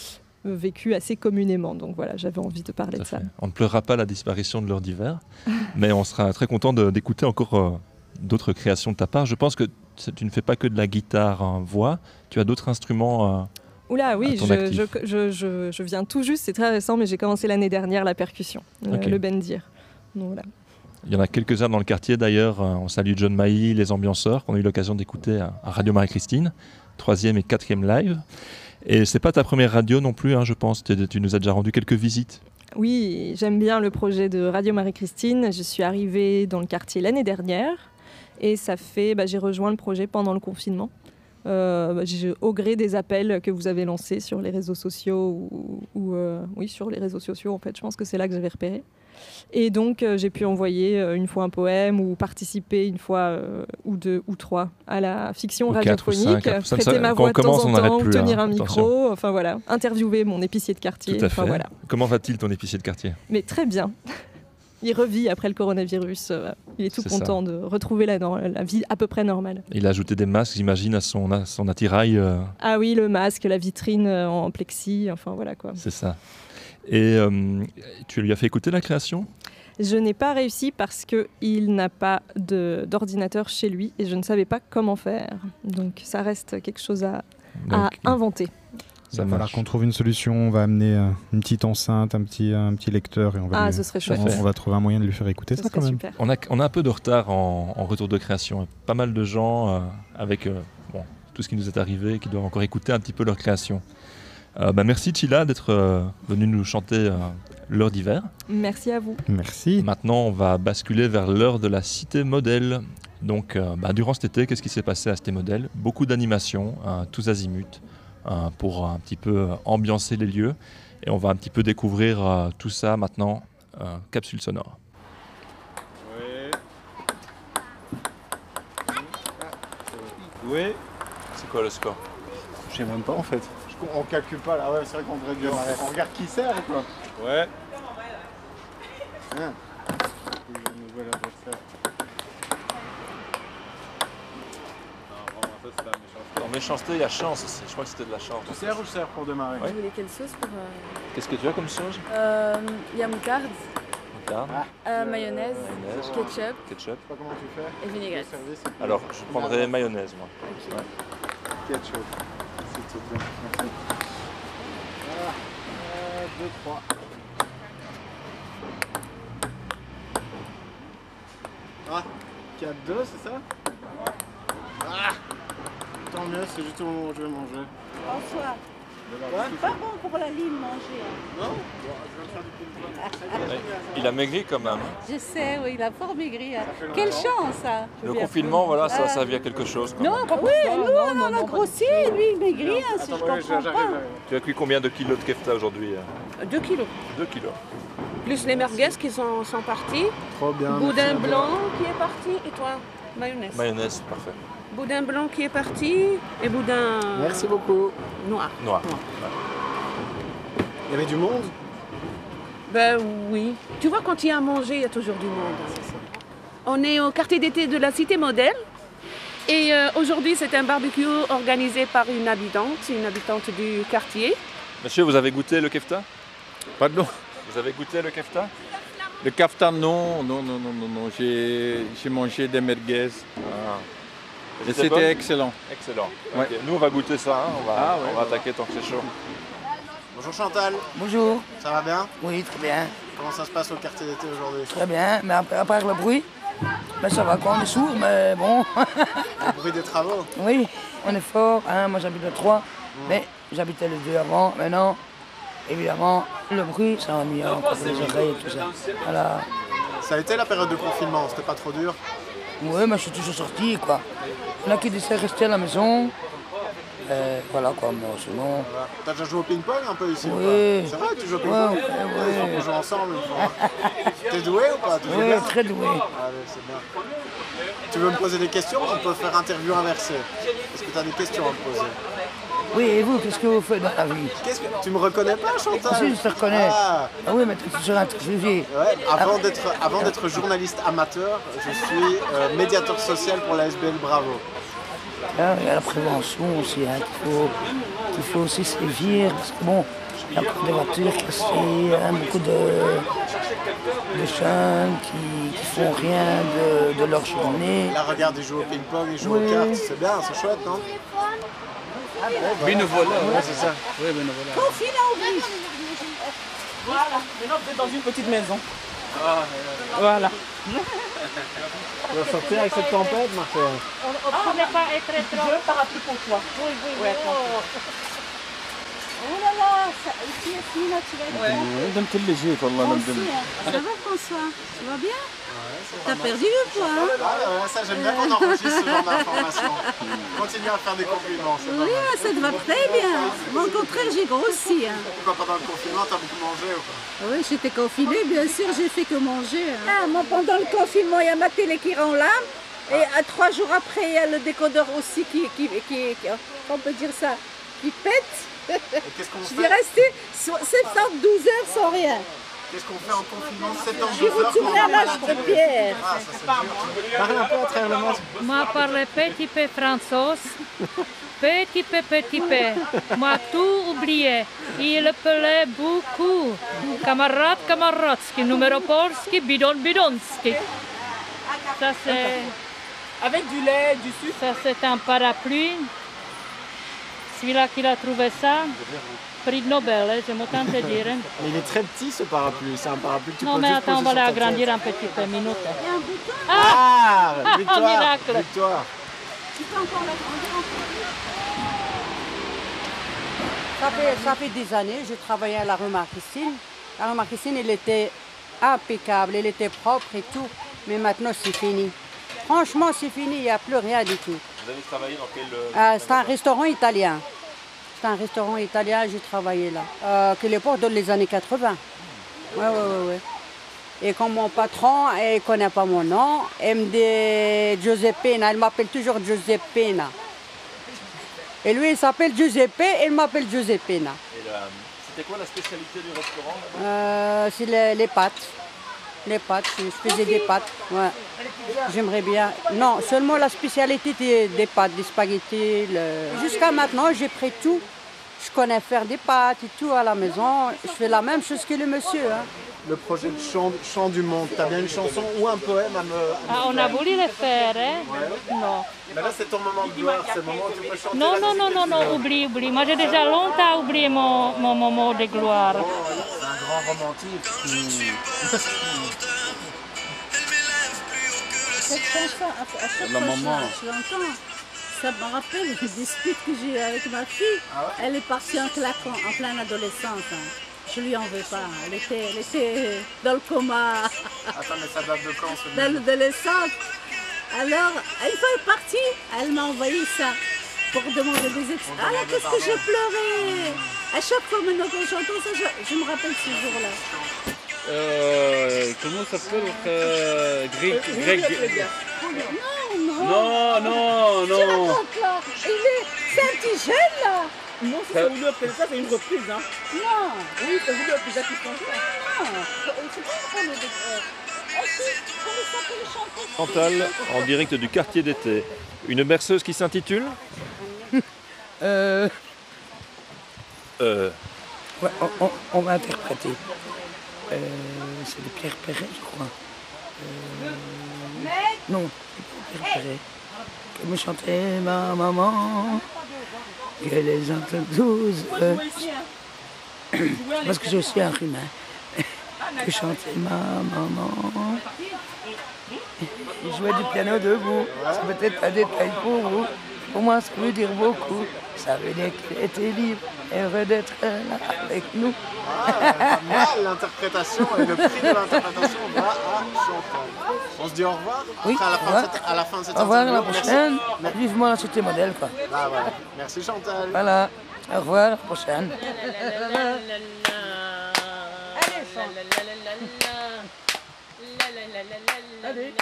vécu assez communément. Donc voilà, j'avais envie de parler de ça. On ne pleurera pas la disparition de l'heure d'hiver, mais on sera très content de, d'écouter encore euh, d'autres créations de ta part. Je pense que tu ne fais pas que de la guitare en voix, tu as d'autres instruments. Euh, Oula, oui, je, je, je, je, je viens tout juste, c'est très récent, mais j'ai commencé l'année dernière la percussion, okay. le, le bendir. Donc voilà. Il y en a quelques-uns dans le quartier d'ailleurs. On salue John Mailly, les ambianceurs, qu'on a eu l'occasion d'écouter à Radio Marie-Christine, troisième et quatrième live. Et c'est pas ta première radio non plus, hein, je pense. Tu, tu nous as déjà rendu quelques visites. Oui, j'aime bien le projet de Radio Marie-Christine. Je suis arrivée dans le quartier l'année dernière et ça fait, bah, j'ai rejoint le projet pendant le confinement. Euh, bah, j'ai, au gré des appels que vous avez lancés sur les réseaux sociaux ou, ou euh, oui, sur les réseaux sociaux en fait. Je pense que c'est là que j'avais repéré. Et donc, euh, j'ai pu envoyer euh, une fois un poème ou participer une fois euh, ou deux ou trois à la fiction ou radiophonique, cinq, prêter ma voix de temps en temps, ou tenir hein, un micro, attention. Enfin voilà, interviewer mon épicier de quartier. Tout à fait. Enfin, voilà. Comment va-t-il ton épicier de quartier ? Mais très bien. Il revit après le coronavirus. Euh, il est tout c'est content ça. de retrouver la, la vie à peu près normale. Il a ajouté des masques, j'imagine, à son, à son attirail. Euh... Ah oui, le masque, la vitrine en plexi, enfin voilà quoi. C'est ça. Et euh, tu lui as fait écouter la création ? Je n'ai pas réussi parce qu'il n'a pas de, d'ordinateur chez lui et je ne savais pas comment faire. Donc ça reste quelque chose à, à Donc, inventer. Il va falloir qu'on trouve une solution. On va amener euh, une petite enceinte, un petit, un petit lecteur et on va, ah, lui, ce serait chouette. On, on va trouver un moyen de lui faire écouter ce ça quand même. Super. On a, on a un peu de retard en, en retour de création. Pas mal de gens euh, avec euh, bon, tout ce qui nous est arrivé qui doivent encore écouter un petit peu leur création. Euh, bah merci Chila d'être euh, venu nous chanter euh, l'heure d'hiver. Merci à vous. Merci. Maintenant on va basculer vers l'heure de la cité modèle. Donc euh, bah, durant cet été, qu'est-ce qui s'est passé à Cité Modèle ? Beaucoup d'animations, euh, tous azimuts, euh, pour un petit peu euh, ambiancer les lieux. Et on va un petit peu découvrir euh, tout ça maintenant, euh, capsule sonore. Oui. Oui. C'est quoi le score ? Je sais même pas en fait. On calcule pas là, ouais, c'est vrai qu'on devrait dire. On regarde qui sert ou quoi ? Ouais. Hein. Nouvel adversaire. Non, vraiment, ça c'est la méchanceté. En méchanceté, il y a chance aussi. Je crois que c'était de la chance. Tu sers ou je sers pour démarrer ? Vous voulez quelle sauce pour. Euh... Qu'est-ce que tu as comme sauce ? Il euh, y a moutarde. Moutarde. Ah. Euh, mayonnaise. Mayonnaise. Ketchup. Ketchup. Je sais pas comment tu fais. Et vinaigrette. Le Alors, je prendrais mayonnaise, moi. Ok. Ouais. Ketchup. S'il te plaît. Merci. Voilà. un, deux, trois. Ah, quatre deux, c'est ça ? Ah, tant mieux, c'est juste au moment où je vais manger. Bonsoir. Ouais. C'est pas bon pour la ligne manger. Non ? Bon, je viens de faire du coup. Il a maigri quand même. Je sais, oui, il a fort maigri. Quelle chance, ça. Le confinement, voilà, ça, ça vient quelque chose. Non, même. oui, nous, non, on non, a grossi, lui, il maigrit, hein, si je comprends j'arrive, pas. Tu as cuit combien de kilos de kefta aujourd'hui ? Deux kilos. Deux kilos. Plus les merguez qui sont, sont partis. Trop bien. Boudin blanc qui est parti, et toi ? Mayonnaise. Mayonnaise, parfait. Boudin blanc qui est parti, et boudin... Merci beaucoup. Noir. Noir. Noir. Ouais. Il y avait du monde ? Ben oui. Tu vois, quand il y a à manger, il y a toujours du monde. C'est ça. On est au quartier d'été de la Cité Modèle. Et euh, aujourd'hui, c'est un barbecue organisé par une habitante, une habitante du quartier. Monsieur, vous avez goûté le kefta? Pardon? Vous avez goûté le kefta? Le kefta, non, non, non, non, non, non. J'ai, j'ai mangé des merguez. Ah. Et c'était bon excellent. Excellent. Ouais. Okay. Nous, on va goûter ça, hein. on va, ah, ouais, on va ouais. attaquer tant que c'est chaud. Bonjour Chantal. Bonjour. Ça va bien? Oui, très bien. Comment ça se passe au quartier d'été aujourd'hui? Très bien, mais à, à part le bruit, ben ça va quoi, on est sourd, mais bon. Le bruit des travaux? Oui, on est fort, hein. Moi j'habite le trois, mmh. mais j'habitais le deux avant, maintenant, évidemment, le bruit, ça m'a mis encore les oreilles et tout ça. Voilà. Ça a été la période de confinement, c'était pas trop dur? Oui, mais je suis toujours sorti, quoi. Il y en a qui décident de rester à la maison. Euh, voilà quoi, mais sinon... Voilà. T'as déjà joué au ping-pong un peu ici? Oui. C'est vrai que tu joues au ping-pong? Ouais, ouais, ouais. On joue ensemble une fois. T'es doué ou pas? Oui, bien très doué. Allez, c'est bien. Tu veux me poser des questions? On peut faire interview inversée. Est-ce que tu as des questions à me poser? Oui, et vous, qu'est-ce que vous faites dans la vie? Qu'est-ce que... Tu me reconnais pas, Chantal? Si, je te reconnais. Ah, ah oui, mais tu es toujours interviewé. Ouais, avant d'être, avant d'être journaliste amateur, je suis euh, médiateur social pour la S B L Bravo. Ah, il y a la prévention aussi, hein, qu'il faut, qu'il faut aussi sévir, parce que bon, il y a encore des voitures cassées, hein, beaucoup de, de jeunes qui, qui font rien de, de leur journée. Là, regarde, ils jouent au ping-pong, ils jouent oui. aux cartes, c'est bien, c'est chouette, non? Bénévolat, ouais, c'est ça. Oui, bénévolat. Voilà, maintenant vous êtes dans une petite maison. Ah, voilà. Tu vas sortir avec cette tempête, Marcel? On ne pouvait pas être trop... Je parapluie pour toi. Oui, oui, oui. Ouais, oh. oh là là, ça, ici, ici, là, tu vas être... Ouais. نمت اللي والله نمت. Ça va, François? Tu vas bien? T'as perdu le poids, hein? Ah ouais, ça j'aime bien qu'on enregistre ce genre d'informations. Continue à faire des compliments, c'est Oui, pas mal. ça te va très bien. Moi, au contraire, j'ai grossi. Hein. Pourquoi pendant le confinement, t'as beaucoup mangé ou pas? Oui, j'étais confinée, bien sûr, j'ai fait que manger. Hein. Ah, moi, pendant le confinement, il y a ma télé qui rend l'âme. Et à trois jours après, il y a le décodeur aussi qui, qui, qui, qui on peut dire ça, qui pète. Et qu'est-ce qu'on fait? Je vais rester soixante-douze heures sans rien. Qu'est-ce qu'on fait en confinement? Je suis retournée à l'âge de pierre. Ah, ça c'est dur. Parle un peu à travers le masque. Moi, parle petit peu français. Petit peu, petit peu. Moi, tout oublié. Il plaît beaucoup. Camarade, Kamaradski, numéro polski, bidon, bidonski. Ça, c'est... Avec du lait, du sucre. Ça, c'est un parapluie. Celui-là qui a trouvé ça, prix de Nobel, je m'entends te dire. Mais il est très petit ce parapluie, c'est un parapluie que tu non, peux mais juste attends, on poser va sur ta l'agrandir tête. un petit peu, minute. Ah, Ah, victoire, miracle. victoire. Tu peux encore l'agrandir un peu. Ça fait, ça fait des années, j'ai travaillé à la rue Marc-Christine. La rue Marc-Christine, elle était impeccable, elle était propre et tout. Mais maintenant, c'est fini. Franchement, c'est fini, il n'y a plus rien du tout. Vous avez travaillé dans quel... Euh, c'est un restaurant italien. C'est un restaurant italien, j'ai travaillé là. Euh, que l'époque dans les années quatre-vingts. Ouais, ouais, ouais, ouais. Et comme mon patron, il ne connaît pas mon nom, il me dit Giuseppina, il m'appelle toujours Giuseppina. Et lui, il s'appelle Giuseppe et il m'appelle Giuseppina. Et là, c'était quoi la spécialité du restaurant? Euh, c'est les, les pâtes. Les pâtes, je faisais des pâtes. Ouais. J'aimerais bien. Non, seulement la spécialité des, des pâtes, des spaghettis. Le... Jusqu'à maintenant, j'ai pris tout. Je connais faire des pâtes et tout à la maison. Je fais la même chose que le monsieur. Hein. Le projet de chant, chant du monde, t'as bien une chanson ou un poème à me... À Ah, me on a faire? voulu le faire, hein? Ouais. Non. Mais là, c'est ton moment de gloire, c'est le moment où tu peux chanter. Non, la non, musique non, que non, tu non, veux. oublie, oublie. Moi, j'ai déjà longtemps oublié mon, mon moment de gloire. C'est un grand romantique. Cette chanson, à, à chaque La fois maman. je la- je l'entends, ça me rappelle une dispute que j'ai eue avec ma fille. Elle est partie en claquant en pleine adolescence. Hein. Je lui en veux pas. Elle était, elle était dans le coma. Attends, mais ça date de quand ce Dans l'adolescence. Alors, une fois elle est partie, elle m'a envoyé ça pour demander des excuses. Ah là, qu'est-ce que j'ai pleuré! À chaque fois maintenant quand j'entends ça, je, je me rappelle ce jour-là. Euh, comment s'appelle votre euh, Greg, Greg... Non, non. Non, non, Tu non. racontes là. Il est, c'est un petit jeune là. Non, c'est voulu appeler ça, c'est une reprise. Hein. Non. Oui, c'est voulu appeler ça qui chante. Non. C'est pas un problème de... Chantal, en direct du quartier d'été. Une berceuse qui s'intitule Euh, euh, ouais, on, on- on va interpréter. Euh, c'est de Pierre Perret, je crois. Euh, non, c'est pas Pierre Perret. Que me chantait ma maman, que les entend tous. euh, parce que j'ai aussi un rhume. hein. Que chantait ma maman. Il jouait du piano debout. C'est peut-être un détail pour vous. Pour moi, ça veut dire beaucoup. Ça veut dire qu'il était libre, heureux d'être là avec nous. Ah, mal, l'interprétation et le prix de l'interprétation va à Chantal. On se dit au revoir Oui, Après, à, la au fin revoir. de cette, à la fin de cette Au revoir, à la interview. prochaine. Merci. Vivement la cité modèle, quoi. Ah, voilà. Merci Chantal. Voilà. Au revoir, à la prochaine. Allez.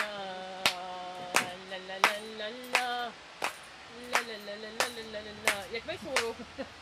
Il y a que moi qui sont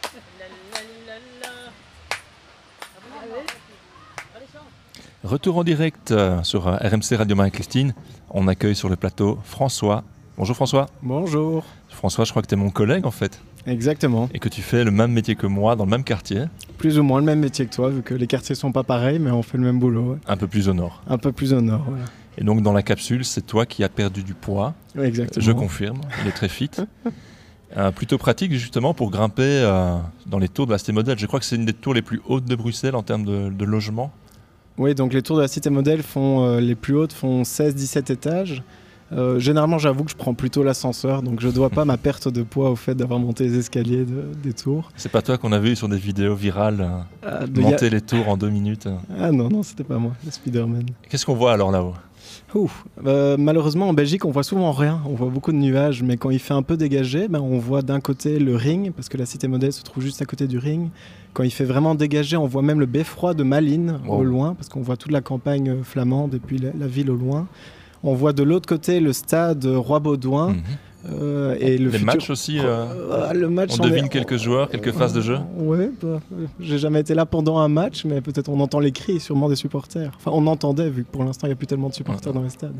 Retour en direct euh, sur euh, R M C Radio Marie-Christine. On accueille sur le plateau François. Bonjour François. Bonjour. François, je crois que tu es mon collègue en fait. Exactement. Et que tu fais le même métier que moi dans le même quartier. Plus ou moins le même métier que toi, vu que les quartiers sont pas pareils, mais on fait le même boulot. Ouais. Un peu plus au nord. Un peu plus au nord, voilà. Et donc dans la capsule, c'est toi qui as perdu du poids. Oui, exactement. Je confirme, il est très fit. Euh, plutôt pratique justement pour grimper euh, dans les tours de la Cité Modèle. Je crois que c'est une des tours les plus hautes de Bruxelles en termes de, de logement. Oui, donc les tours de la Cité Modèle font, euh, les plus hautes font seize dix-sept étages. Euh, généralement, j'avoue que je prends plutôt l'ascenseur, donc je ne dois pas ma perte de poids au fait d'avoir monté les escaliers de, des tours. C'est pas toi qu'on a vu sur des vidéos virales euh, Ah, de monter y a- les tours en deux minutes. Ah non, non, c'était pas moi, le Spider-Man. Qu'est-ce qu'on voit alors là-haut? Ouh, euh, malheureusement, en Belgique, on voit souvent rien. On voit beaucoup de nuages, mais quand il fait un peu dégagé, ben, on voit d'un côté le ring, parce que la Cité Modèle se trouve juste à côté du ring. Quand il fait vraiment dégagé, on voit même le beffroi de Malines Wow. au loin, parce qu'on voit toute la campagne euh, flamande et puis la, la ville au loin. On voit de l'autre côté le stade Roi-Baudouin. Mhm. euh, et le Les futur- matchs aussi, euh, Ah, le match, on on devine est- quelques joueurs, quelques phases de jeu. Ouais, bah, euh, j'ai jamais été là pendant un match, mais peut-être on entend les cris sûrement des supporters. Enfin, on entendait, vu que pour l'instant, il n'y a plus tellement de supporters dans les stades.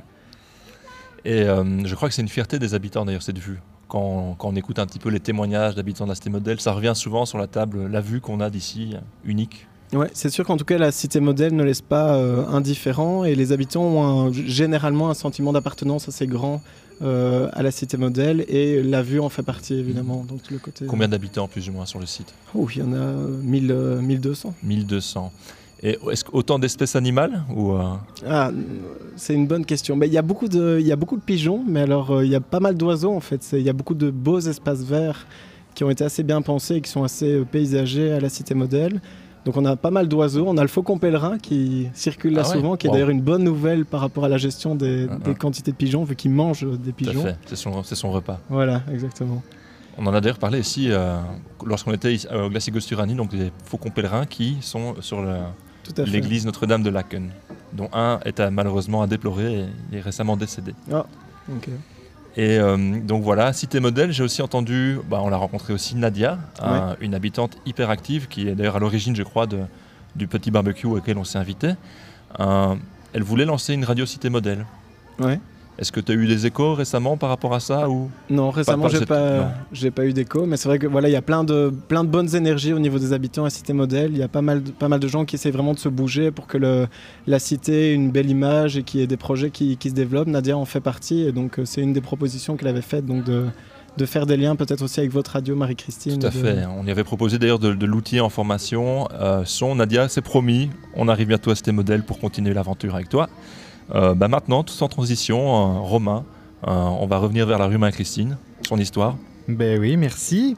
Et euh, je crois que c'est une fierté des habitants d'ailleurs cette vue. Quand, quand on écoute un petit peu les témoignages d'habitants de la Cité Modèle, ça revient souvent sur la table, la vue qu'on a d'ici, euh, unique. Ouais, c'est sûr qu'en tout cas, la Cité Modèle ne laisse pas euh, indifférent et les habitants ont un- généralement un sentiment d'appartenance assez grand euh, à la Cité Modèle et la vue en fait partie évidemment. Donc, le côté... Combien d'habitants plus ou moins sur le site? Oh, il y en a euh, mille, euh, mille deux cents. mille deux cents. Et est-ce qu'autant d'espèces animales ou euh, Ah, c'est une bonne question. Mais il y a beaucoup de, il y a beaucoup de pigeons, mais alors euh, il y a pas mal d'oiseaux en fait. C'est- Il y a beaucoup de beaux espaces verts qui ont été assez bien pensés et qui sont assez euh, paysagers à la Cité Modèle. Donc on a pas mal d'oiseaux. On a le faucon pèlerin qui circule là Ah ouais, souvent, qui est wow. d'ailleurs une bonne nouvelle par rapport à la gestion des, Ah, des ah. quantités de pigeons, vu qu'il mange euh, des tout à pigeons. fait, c'est son, c'est son repas. Voilà, exactement. On en a d'ailleurs parlé ici euh, lorsqu'on était ici, euh, au Glacier Gosturani, donc des faucons pèlerins qui sont sur le- Tout à fait. l'église Notre-Dame de Laken, dont un est à- malheureusement à déplorer et il est récemment décédé. Ah, ok. Et euh, donc voilà, Cité Modèle, j'ai aussi entendu, bah, on l'a rencontré aussi, Nadia, un- une habitante hyper active qui est d'ailleurs à l'origine, je crois, de, du petit barbecue auquel on s'est invité. Euh, elle voulait lancer une radio Cité Modèle. Ouais. Est-ce que tu as eu des échos récemment par rapport à ça ou... Non, récemment, pas j'ai cette- pas, non. j'ai pas eu d'écho, mais c'est vrai que voilà, il y a plein de, plein de bonnes énergies au niveau des habitants à Cité Modèle. Il y a pas mal, de, pas mal de gens qui essaient vraiment de se bouger pour que le, la cité ait une belle image et qu'il y ait des projets qui, qui se développent. Nadia en fait partie, et donc euh, c'est une des propositions qu'elle avait faites, donc de, de faire des liens peut-être aussi avec votre radio, Marie-Christine. Tout à de- fait. On y avait proposé d'ailleurs de, de l'outil en formation. Euh, son, Nadia, c'est promis. On arrive bientôt à Cité Modèle pour continuer l'aventure avec toi. Euh, bah maintenant, tout sans transition, euh, Romain, euh, on va revenir vers la rue Marie-Christine, son histoire. Ben oui, merci.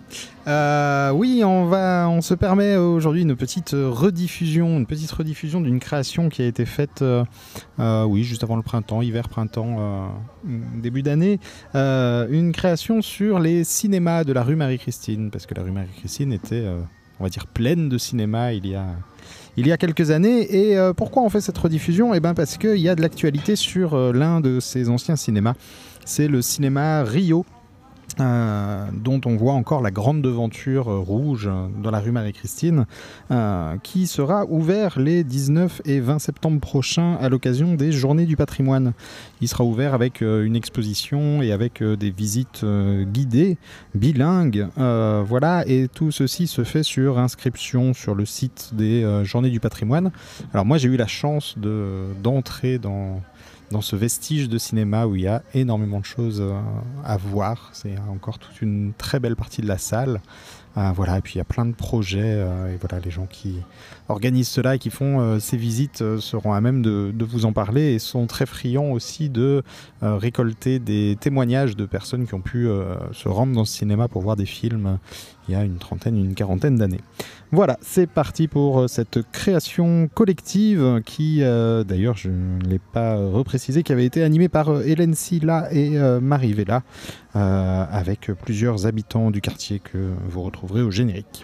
Euh, oui, on va, on se permet aujourd'hui une petite rediffusion, une petite rediffusion d'une création qui a été faite, euh, euh, oui, juste avant le printemps, hiver, printemps, euh, début d'année, euh, une création sur les cinémas de la rue Marie-Christine, parce que la rue Marie-Christine était, euh, on va dire, pleine de cinémas il y a. Il y a quelques années. Et euh, pourquoi on fait cette rediffusion? Eh ben parce qu'il y a de l'actualité sur euh, l'un de ces anciens cinémas. C'est le cinéma Rio, Euh, dont on voit encore la grande devanture euh, rouge euh, dans la rue Marie-Christine, euh, qui sera ouvert les dix-neuf et vingt septembre prochains à l'occasion des Journées du patrimoine. Il sera ouvert avec euh, une exposition et avec euh, des visites euh, guidées, bilingues, euh, voilà, et tout ceci se fait sur inscription sur le site des euh, Journées du patrimoine. Alors moi j'ai eu la chance de, d'entrer dans... dans ce vestige de cinéma où il y a énormément de choses euh, à voir. C'est encore toute une très belle partie de la salle. Euh, voilà, et puis il y a plein de projets. Euh, et voilà, les gens qui organisent cela et qui font euh, ces visites euh, seront à même de, de vous en parler et sont très friands aussi de euh, récolter des témoignages de personnes qui ont pu euh, se rendre dans ce cinéma pour voir des films il y a une trentaine, une quarantaine d'années. Voilà, c'est parti pour cette création collective qui, euh, d'ailleurs, je ne l'ai pas reprécisé, qui avait été animée par euh, Hélène Silla et euh, Marie Vella, euh, avec plusieurs habitants du quartier que vous retrouverez au générique.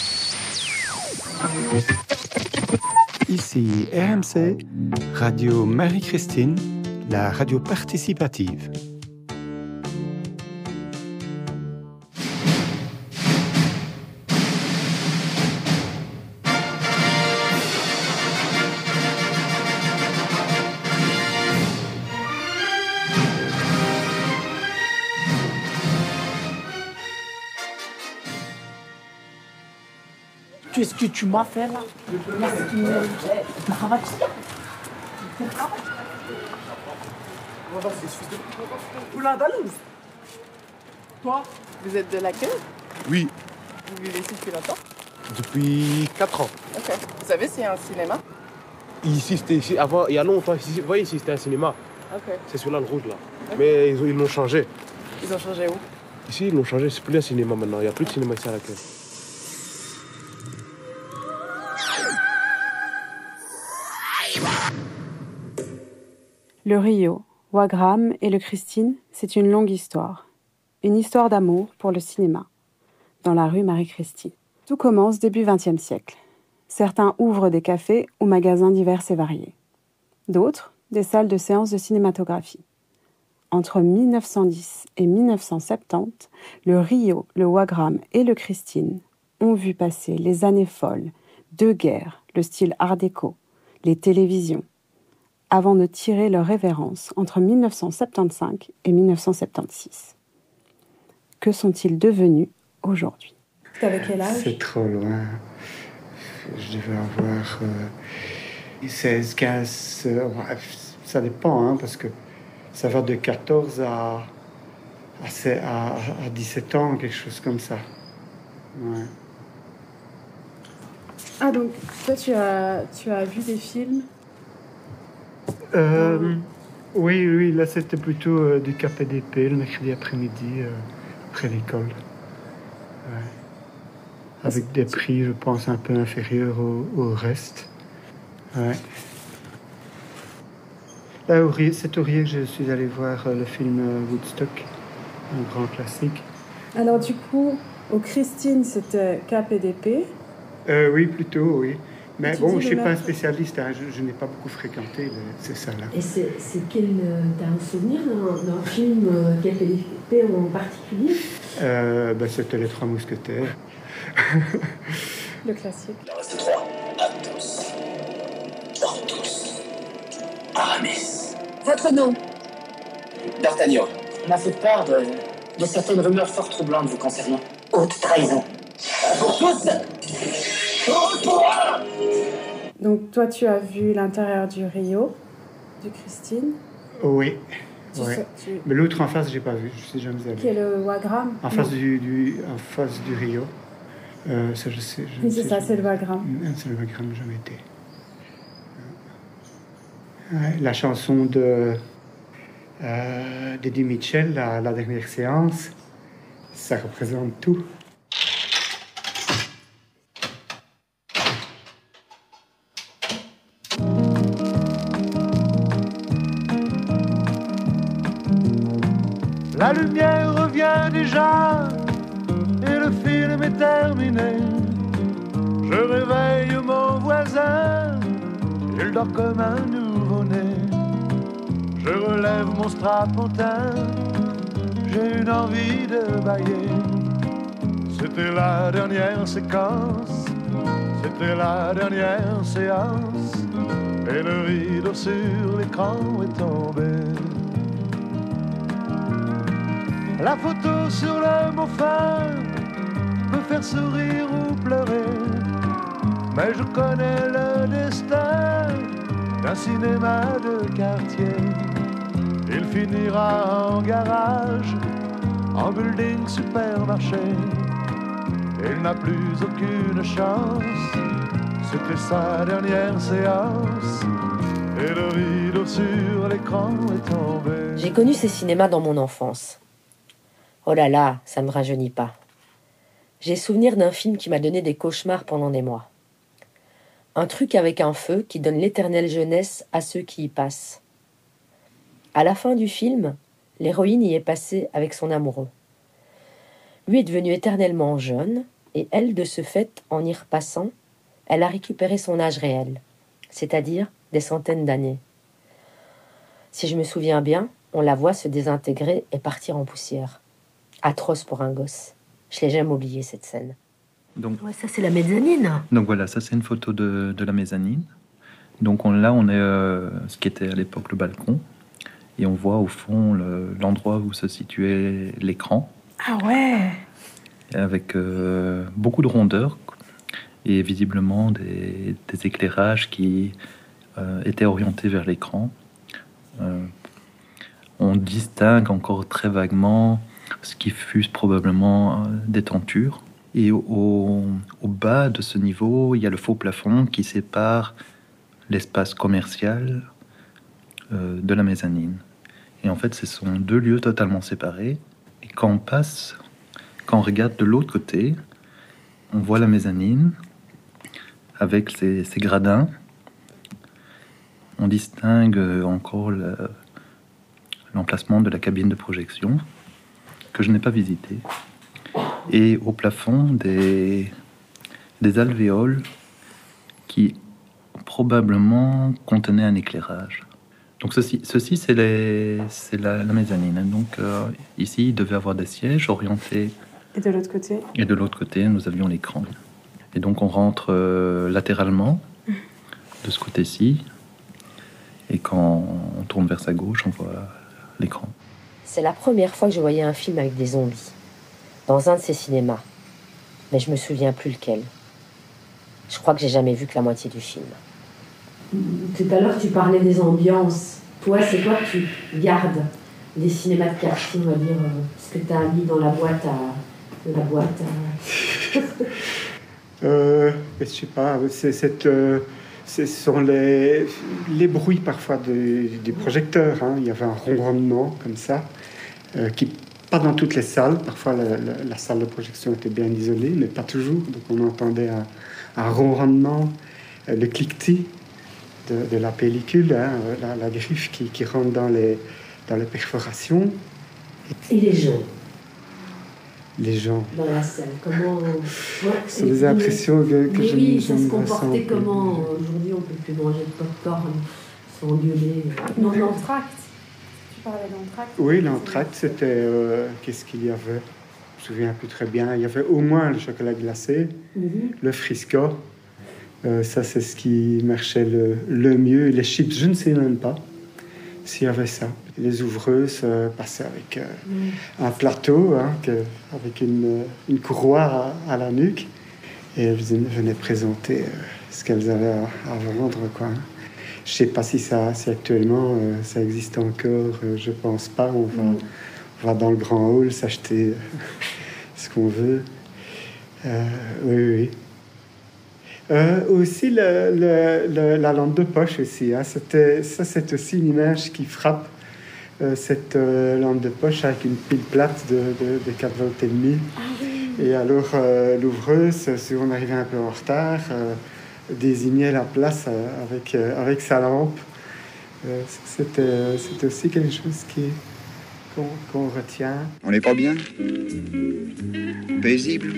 Ici R M C, Radio Marie-Christine, la radio participative. Qu'est-ce que tu m'as fait là? Tu travailles ici? Ou l'Andalouse? Toi? Vous êtes de l'accueil? Oui. Vous vivez ici depuis longtemps? Depuis quatre ans. Ok. Vous savez s'il y a un cinéma? Ici, c'était ici. Avant, il y a longtemps, ici, vous voyez, ici, c'était un cinéma. Ok. C'est celui-là, le rouge, là. Ok. Mais ils, ont- ils l'ont changé. Ils ont changé où? Ici, ils l'ont changé, c'est plus un cinéma maintenant. Il n'y a plus de cinéma ici à l'accueil. Le Rio, Wagram et le Christine, c'est une longue histoire. Une histoire d'amour pour le cinéma, dans la rue Marie-Christine. Tout commence début vingtième siècle. Certains ouvrent des cafés ou magasins divers et variés. D'autres, des salles de séances de cinématographie. Entre mille neuf cent dix et mille neuf cent soixante-dix, le Rio, le Wagram et le Christine ont vu passer les années folles, deux guerres, le style art déco, les télévisions, avant de tirer leur révérence entre mille neuf cent soixante-quinze et mille neuf cent soixante-seize. Que sont-ils devenus aujourd'hui? T'avais quel âge? C'est trop loin. Je devais avoir euh, seize, quinze, euh, ouais, ça dépend, hein, parce que ça va de quatorze à, à, à, à dix-sept ans, quelque chose comme ça. Ouais. Ah, donc toi, tu as, tu as vu des films? Euh, oui, oui, là c'était plutôt euh, du K P D P le mercredi après-midi, euh, après l'école. Ouais. Avec des prix, je pense, un peu inférieurs au, au reste. Ouais. Là, au Rio- c'est au Rio que je suis allé voir euh, le film euh, Woodstock, un grand classique. Alors du coup, au Christine, c'était K P D P. Euh, oui, plutôt, oui. Mais Tu bon, dis je ne le suis pas un mercredi. spécialiste, hein, je, je n'ai pas beaucoup fréquenté le- ces salles-là. Et c'est c'est quel. euh, T'as un souvenir d'un d'un film euh, K P D P en particulier? Euh, ben, c'était Les Trois Mousquetaires. Le classique. Il en reste trois. Athos. Porthos. Aramis. Votre nom? D'Artagnan. On m'a fait part de, de certaines rumeurs fort troublantes vous concernant. Haute trahison. Pour tous. Pour toi. Donc toi, tu as vu l'intérieur du Rio, du Christine. Oui. Tu ouais. sais- tu- Mais l'autre en face, j'ai pas vu, je suis jamais allé. Qui est le Wagram? En face Non. du, du, en face du Rio. Euh, ça, je sais. Je Oui, ne c'est sais ça, jamais. c'est le Wagram. Non, c'est le Wagram, jamais été. Ouais, la chanson de euh, d'Eddie Mitchell, la, la dernière séance, ça représente tout. La lumière revient déjà et le film est terminé. Je réveille mon voisin, il dort comme un nouveau-né. Je relève mon strapontin, j'ai une envie de bailler. C'était la dernière séquence, c'était la dernière séance, et le rideau sur l'écran est tombé. La photo sur le mot fin peut faire sourire ou pleurer, mais je connais le destin d'un cinéma de quartier. Il finira en garage, en building supermarché. Il n'a plus aucune chance, c'était sa dernière séance, et le rideau sur l'écran est tombé. J'ai connu ces cinémas dans mon enfance. Oh là là, ça ne me rajeunit pas. J'ai souvenir d'un film qui m'a donné des cauchemars pendant des mois. Un truc avec un feu qui donne l'éternelle jeunesse à ceux qui y passent. À la fin du film, l'héroïne y est passée avec son amoureux. Lui est devenu éternellement jeune, et elle, de ce fait, en y repassant, elle a récupéré son âge réel, c'est-à-dire des centaines d'années. Si je me souviens bien, on la voit se désintégrer et partir en poussière. Atroce pour un gosse. Je l'ai jamais oublié, cette scène. Donc, Ouais, ça, c'est la mezzanine. donc voilà, ça c'est une photo de, de la mezzanine. Donc on, là, on est euh, ce qui était à l'époque le balcon. Et on voit au fond le- l'endroit où se situait l'écran, Ah ouais. avec euh, beaucoup de rondeur et visiblement des, des éclairages qui euh, étaient orientés vers l'écran. Euh, on distingue encore très vaguement ce qui fut probablement euh, des tentures. Et au, au- au bas de ce niveau, il y a le faux plafond qui sépare l'espace commercial euh, de la mezzanine. Et en fait, ce sont deux lieux totalement séparés. Et quand on passe, quand on regarde de l'autre côté, on voit la mezzanine avec ses, ses gradins. On distingue encore le- l'emplacement de la cabine de projection que je n'ai pas visité. Et au plafond, des, des alvéoles qui probablement contenaient un éclairage. Donc ceci, ceci c'est, les, c'est la, la mezzanine. Donc euh, ici, il devait avoir des sièges orientés. Et de l'autre côté? Et de l'autre côté, nous avions l'écran. Et donc on rentre euh, latéralement, de ce côté-ci. Et quand on tourne vers sa gauche, on voit l'écran. C'est la première fois que je voyais un film avec des zombies, dans un de ces cinémas. Mais je me souviens plus lequel. Je crois que j'ai jamais vu que la moitié du film. Tout à l'heure, tu parlais des ambiances. Toi, c'est quoi que tu gardes des cinémas de quartier, on va dire, euh, ce que tu as mis dans la boîte à... de la boîte à... Euh, je sais pas, c'est cette, euh, ce sont les, les bruits parfois de- des projecteurs. Hein. Il y avait un ronronnement comme ça, euh, qui pas dans toutes les salles. Parfois, la, la- la salle de projection était bien isolée, mais pas toujours. Donc, on entendait un, un ronronnement, euh, le cliquetis de, de la pellicule, hein, la, la griffe qui, qui rentre dans les, dans les perforations. Et les gens Les gens. dans la salle, comment... Ouais, C'est des impressions que, que mais je, oui, je ça ne se ressens comportait plus. comment? Aujourd'hui, on peut plus manger de popcorn sans gueuler. Non, l'entracte. Tu parlais d'entracte. Oui, l'entracte, c'était... euh, qu'est-ce qu'il y avait? Je me souviens plus très bien. Il y avait au moins le chocolat glacé, Mhm. le Frisco. Euh, ça, c'est ce qui marchait le, le mieux. Les chips, je ne sais même pas s'il y avait ça. Les ouvreuses euh, passaient avec euh, Mm. un plateau, hein, que- avec une, une courroie à, à la nuque. Et elles venaient présenter euh, ce qu'elles avaient à, à vendre, quoi. Je ne sais pas si, ça, si actuellement euh, ça existe encore. Euh, je pense pas. On va, Mm. on va dans le grand hall s'acheter euh, ce qu'on veut. Euh, oui, oui, oui. Euh, aussi le- le- le- la lampe de poche aussi, hein. C'était, ça c'est aussi une image qui frappe, euh, cette euh, lampe de poche avec une pile plate de, de, de quatre volts et demi. Et alors euh, l'ouvreuse, si on arrivait un peu en retard, euh, désignait la place euh, avec, euh, avec sa lampe. Euh, c'était, euh, c'était aussi quelque chose qui, qu'on, qu'on retient. On n'est pas bien? Paisible?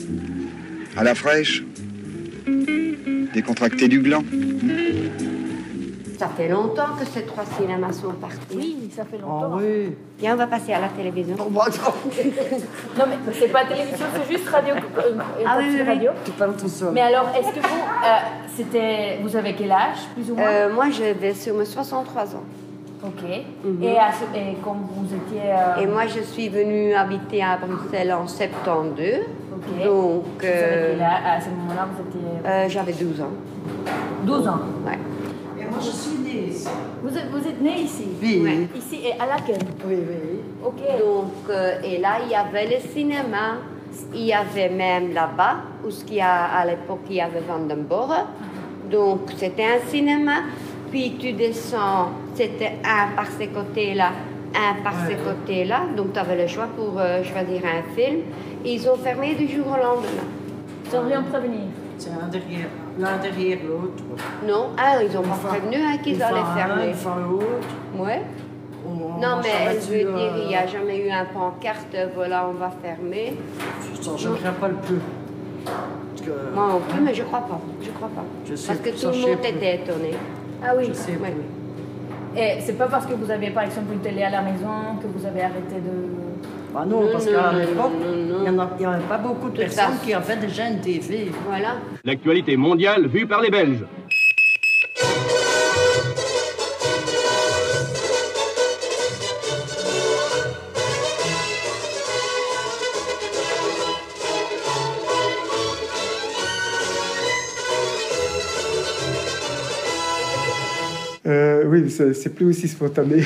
À la fraîche? Décontracté du gland? Ça fait longtemps que ces trois cinémas sont partis. Oui, ça fait longtemps. Oh oui. Viens, on va passer à la télévision. Non, mais c'est pas télévision, c'est juste radio. Euh, Ah oui, oui, oui. radio. Tu parles tout seul. Mais alors, est-ce que vous, euh, c'était, vous avez quel âge, plus ou moins? Euh, moi, je vais sur mes soixante-trois ans. Ok. Mhm. Et, à ce- et comme vous étiez... euh, Et moi, je suis venue habiter à Bruxelles en soixante-douze. Ok. Donc, vous avez euh, quel âge? À ce moment-là, vous étiez... euh, j'avais douze ans. douze ans. Ouais. Et moi, je suis née ici. Vous êtes, vous êtes née ici? Oui. Ouais. Ici, et à laquelle? Oui, oui. Ok. Donc, euh, et là, il y avait le cinéma. Il y avait même là-bas, où ce qu'il y a, à l'époque, il y avait Vandenborre. Donc, c'était un cinéma. Puis tu descends, c'était un par ces côtés-là, un par ces côtés-là. Donc, tu avais le choix pour euh, choisir un film. Et ils ont fermé du jour au lendemain. Sans rien prévenir. C'est un derrière, l'un derrière l'autre. Non, ah, ils ont pas Enfin, prévenu hein, qu'ils une allaient fois un, fermer. une fois l'autre. Ouais. On- Non, on mais s'en je battu, veux dire, il n'y a euh, jamais eu un pancarte, voilà, on va fermer. Ça, j'aimerais pas le peu. Parce que, Moi non plus, mais je crois pas. Je crois pas. Je sais Parce que que tout ça, le je monde sais était étonné. Ah oui. Je sais Ouais. Et c'est pas parce que vous avez par exemple une télé à la maison que vous avez arrêté de... Bah non, Non, parce non, qu'à non, l'époque, non, il n'y avait pas beaucoup de Tout personnes ça. qui avaient déjà une T V. Voilà. L'actualité mondiale vue par les Belges. Euh, oui, c'est c'est plus aussi spontané.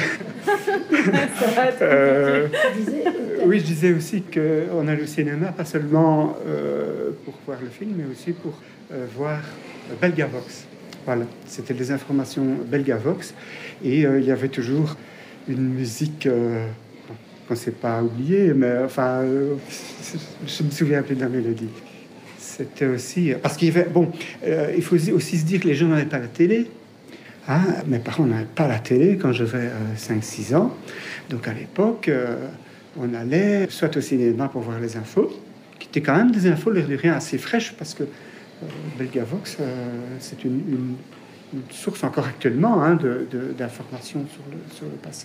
Euh, oui, je disais aussi qu'on allait au cinéma, pas seulement euh, pour voir le film, mais aussi pour euh, voir Belgavox. Voilà, c'était des informations Belgavox. Et euh, il y avait toujours une musique euh, qu'on ne s'est pas oubliée, mais enfin, euh, je me souviens plus de la mélodie. C'était aussi... Parce qu'il y avait... Bon, euh, il faut aussi se dire que les gens n'avaient pas la télé. Hein, mes parents n'avaient pas la télé quand j'avais euh, cinq six ans. Donc à l'époque, euh, on allait soit au cinéma pour voir les infos, qui étaient quand même des infos, l'air de rien, assez fraîches, parce que euh, Belgavox, euh, c'est une, une, une source encore actuellement hein, de, de, d'informations sur le, sur le passé.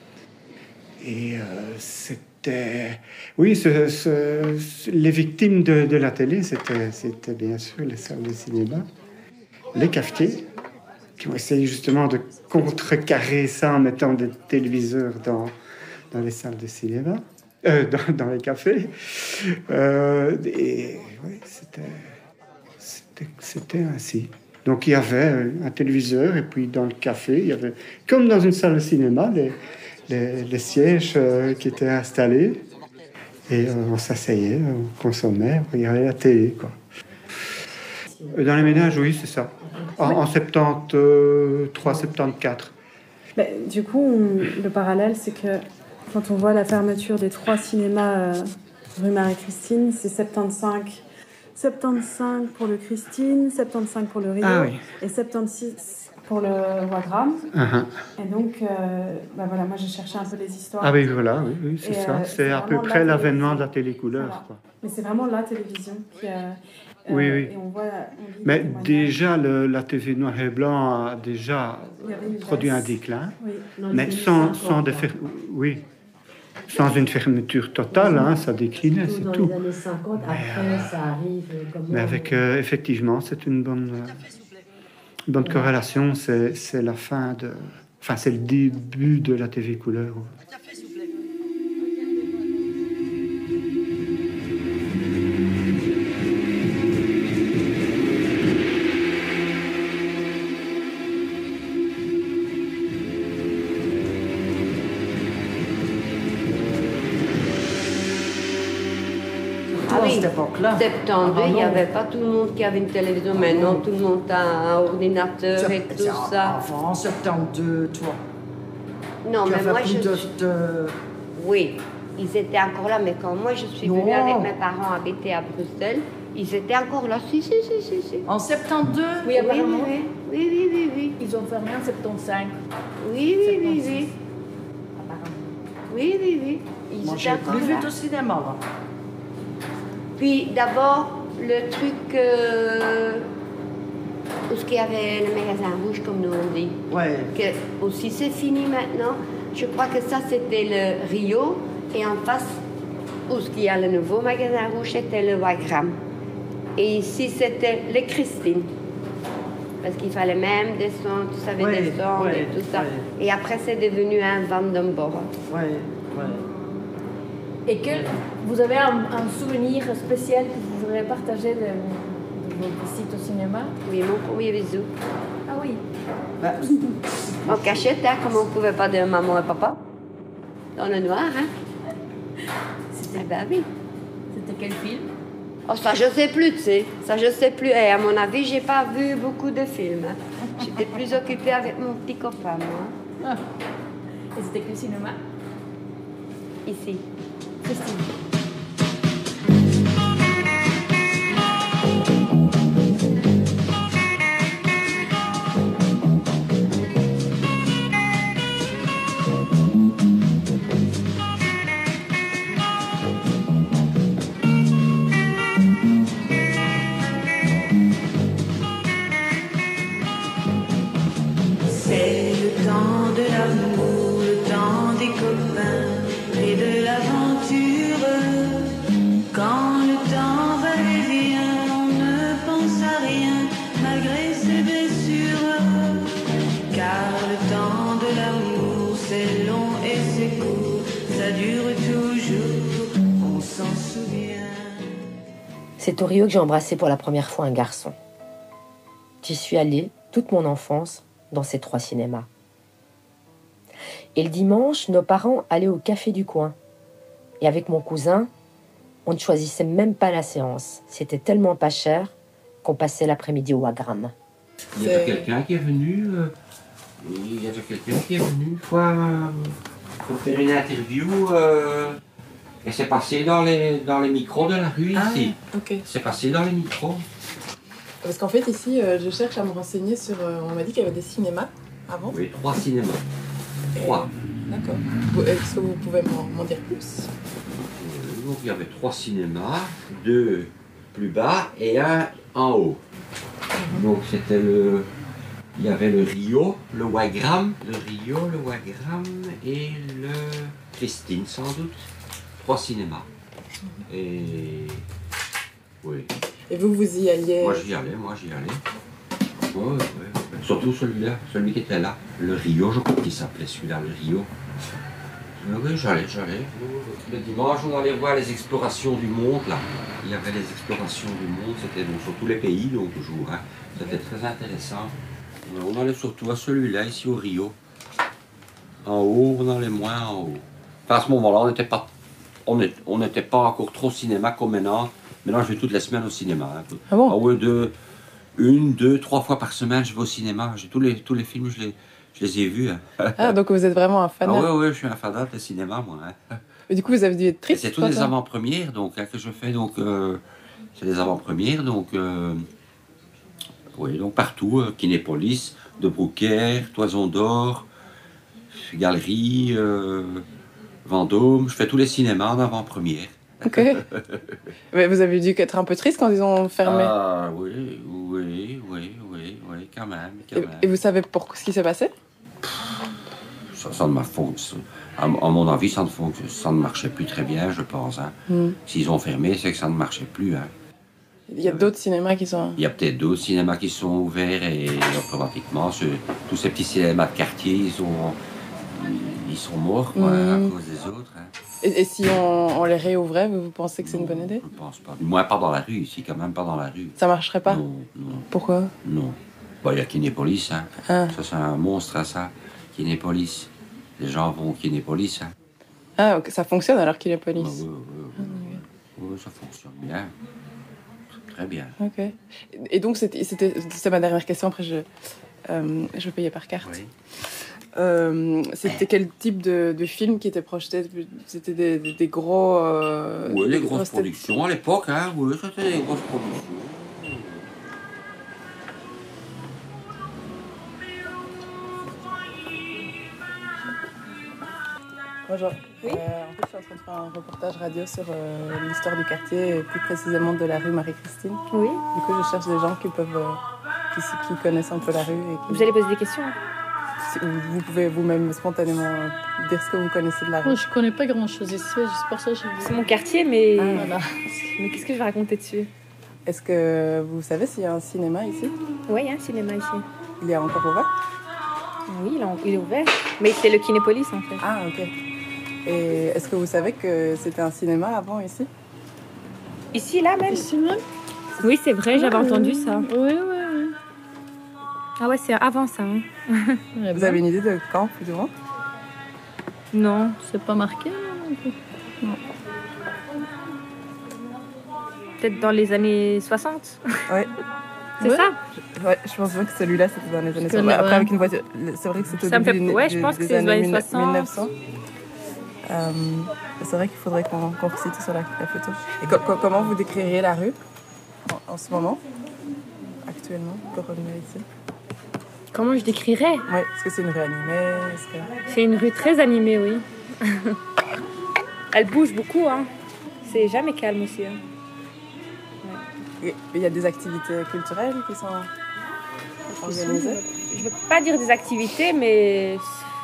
Et euh, c'était... Oui, ce, ce, les victimes de, de la télé, c'était, c'était bien sûr les salles de cinéma, les cafetiers, qui ont essayé justement de contrecarrer ça en mettant des téléviseurs dans, dans les salles de cinéma, euh, dans, dans les cafés. Euh, et oui, c'était, c'était, c'était ainsi. Donc il y avait un téléviseur et puis dans le café, il y avait, comme dans une salle de cinéma, les, les, les sièges euh, qui étaient installés. Et euh, on s'asseyait, on consommait, on regardait la télé, quoi. Dans les ménages, oui, c'est ça. En, en soixante-treize, soixante-quatorze. Mais, du coup, on- le parallèle, c'est que quand on voit la fermeture des trois cinémas euh, rue Marie-Christine, c'est soixante-quinze, soixante-quinze pour le Christine, soixante-quinze pour le Rio Ah oui. et soixante-seize pour le Wagram. Uh-huh. Et donc, euh, bah voilà, moi j'ai cherché un peu les histoires. Ah oui, voilà, oui, oui c'est Et, ça. euh, c'est à peu vraiment près la l'avènement de télévision. la télécouleur. Voilà. Quoi. Mais c'est vraiment la télévision qui a. Oui, euh, oui. Et on voit, on lit Mais des témoignages. déjà, le- la T V noir et blanc a déjà Il y avait une produit un baisse. déclin. Oui. Dans les Mais années sans, cinquante, sans, des hein. fer- oui. sans une fermeture totale, hein, ça déclinait, Surtout c'est dans tout. les années cinquante, après ça arrive euh, comme Mais avec, euh, effectivement, c'est une bonne, euh, bonne corrélation. C'est, c'est la fin de... Enfin, c'est le début de la T V couleur. Ah oui, cette époque-là. soixante-douze, Ah il n'y non. avait pas tout le monde qui avait une télévision. Maintenant, tout le monde a un ordinateur et tout C'est- ça. Enfin, en soixante-douze, toi. Non, tu mais avais moi, plus je de- suis- de- Oui, ils étaient encore là, mais quand moi je suis venue Non. avec mes parents habiter à Bruxelles, ils étaient encore là. Si, si, si, si. si. En soixante-douze? Oui, Oui, apparemment. oui, oui, oui, oui, oui. Ils ont fermé en soixante-quinze. Oui, oui, oui, soixante-six. oui. Oui, oui, oui. Ils Moi, étaient j'ai encore plus vu là. de cinéma, là. Puis d'abord, le truc euh, où il y avait le magasin rouge, comme nous on dit. Ouais. Que aussi c'est fini maintenant. Je crois que ça c'était le Rio et en face où il y a le nouveau magasin rouge c'était le Wagram. Et ici c'était les Christine. Parce qu'il fallait même descendre, tu savais ouais, descendre ouais, et tout ça. Ouais. Et après c'est devenu un Vandenborg. Ouais, ouais. Et que vous avez un, un souvenir spécial que vous voudriez partager de, de votre visite au cinéma? Oui, mon premier bisou. Ah oui. Bah, en cachette, hein, comme on ne pouvait pas dire maman et papa. Dans le noir, hein. C'était bah oui. C'était quel film? Oh, ça je sais plus, tu sais. Ça je sais plus. Et à mon avis, j'ai pas vu beaucoup de films. Hein. J'étais plus occupée avec mon petit copain, moi. Ah. Et c'était quel cinéma? Ici. Christine. C'est le temps de l'amour, le temps des copains et de l'aventure. Quand le temps va et vient, on ne pense à rien malgré ses blessures. Car le temps de l'amour, c'est long et c'est court, ça dure toujours, on s'en souvient. C'est au Rio que j'ai embrassé pour la première fois un garçon. J'y suis allée toute mon enfance dans ces trois cinémas. Et le dimanche, nos parents allaient au café du coin. Et avec mon cousin, on ne choisissait même pas la séance. C'était tellement pas cher qu'on passait l'après-midi au Wagram. Il y avait quelqu'un qui est venu, euh, il y avait quelqu'un qui est venu une fois euh, pour faire une interview euh, et c'est passé dans les, dans les micros de la rue Ah, ici. ok. C'est passé dans les micros. Parce qu'en fait, ici, euh, je cherche à me renseigner sur... Euh, on m'a dit qu'il y avait des cinémas avant. Oui, trois cinémas. Trois. D'accord. Vous- Est-ce que vous pouvez m'en m'en dire plus? Euh, Donc il y avait trois cinémas, deux plus bas et un en haut. Donc c'était le... Il y avait le Rio, le Wagram, le Rio, le Wagram et le Christine sans doute. Trois cinémas. Et... Oui. Et vous, vous y alliez? Moi j'y allais, moi j'y allais. Ouais, ouais, ouais. Surtout celui-là, celui qui était là. Le Rio, je crois qu'il s'appelait celui-là, le Rio. Euh, Oui, j'allais, j'allais. Le dimanche, on allait voir les explorations du monde, là. Il y avait les explorations du monde, c'était donc sur tous les pays, donc toujours. Hein. C'était très intéressant. On allait surtout à celui-là, ici au Rio. En haut, on allait moins en haut. Enfin, à ce moment-là, on n'était pas, on est- on n'était pas encore trop cinéma comme maintenant. Maintenant, je vais toutes les semaines au cinéma. Hein. Ah bon? Ah ouais, deux, une, deux, trois fois par semaine, je vais au cinéma. J'ai tous les, tous les films, je les, je les ai vus. Hein. Ah, donc vous êtes vraiment un fan. Ah ouais, ouais, je suis un fanat de cinéma, moi. Hein. Et du coup, vous avez dû être Et triste. c'est tous quand, des hein avant-premières donc, hein, que je fais. Donc, euh, c'est des avant-premières. Donc, euh, oui, donc partout. Euh, Kinépolis, De Brouckère, Toison d'Or, Galerie, euh, Vendôme. Je fais tous les cinémas en avant-première. Ok. Mais vous avez dû être un peu triste quand ils ont fermé. Ah oui, oui, oui, oui, oui, quand même. Quand Et, même. et vous savez pour ce qui s'est passé? Ça, ça ne m'a fon- à, à mon avis, ça ne, fon- ça ne marchait plus très bien, je pense. Hein. Mm. S'ils ont fermé, c'est que ça ne marchait plus. Hein. Il y a d'autres cinémas qui sont... Il y a peut-être d'autres cinémas qui sont ouverts et automatiquement, ce- tous ces petits cinémas de quartier, ils sont, ils sont morts quoi, Mhm. à cause des autres. Hein. Et, et si on, on les réouvrait, vous, vous pensez que c'est une bonne idée? Je pense pas. Du moins pas dans la rue, ici, quand même pas dans la rue. Ça marcherait pas? Non, non, Pourquoi? non. Bah, il y a Kinépolis, hein. Ah. Ça c'est un monstre, hein, ça. Kinépolis. Les gens vont au Kinépolis, hein. Ah, ok, ça fonctionne alors qu'il est police. Bah, oui, oui, oui. Oui, ça fonctionne bien. Très bien. Ok. Et donc, c'était, c'était, c'est ma dernière question, après je, euh, je vais payer par carte. Oui. Euh, c'était quel type de, de film qui était projeté? C'était des, des, des gros... Euh, Oui, les des grosses grosses têtes- productions à l'époque, hein. Oui, c'était des grosses productions. Bonjour. Oui. Euh, en fait, je suis en train de faire un reportage radio sur euh, l'histoire du quartier, et plus précisément de la rue Marie-Christine. Oui. Du coup, je cherche des gens qui peuvent euh, qui, qui connaissent un peu la rue. Et qui... Vous allez poser des questions? Si, vous pouvez vous-même spontanément dire ce que vous connaissez de la rue. Moi, je connais pas grand-chose ici, c'est pour ça que j'ai... C'est mon quartier, mais... Ah, voilà. Mais qu'est-ce que je vais raconter dessus? Est-ce que vous savez s'il y a un cinéma ici? Oui, il y a un cinéma ici. Il est encore ouvert? Oui, il est, il est ouvert. Mais c'est le Kinépolis, en fait. Ah, ok. Et est-ce que vous savez que c'était un cinéma avant ici? Ici, là même? Ici même? Oui, c'est vrai, j'avais oui, entendu oui. ça. Oui, oui, oui. Ah ouais, c'est avant ça. Hein. Vous avez une idée de quand, plus ou moins? Non. C'est pas marqué, non plus. Non. Peut-être dans les années soixante? Oui. C'est ouais. ça? Ouais, je pense bien que celui-là, c'était dans les années que soixante. le- Après, ouais. avec une voiture, c'est vrai que c'était au Ça me début fait- des, ouais, je des- pense que des c'est dans années les mille- soixante. mille neuf cents. Euh, c'est vrai qu'il faudrait qu'on qu'on recite sur la, la photo. Et co- co- comment vous décririez la rue en, en ce moment, actuellement, pour revenir ici? Comment je décrirais? Oui, est-ce que c'est une rue animée? Est-ce que... C'est une rue très animée, oui. Elle bouge beaucoup, hein. C'est jamais calme aussi. Hein. Et il y a des activités culturelles qui sont organisées? Je veux pas dire des activités, mais...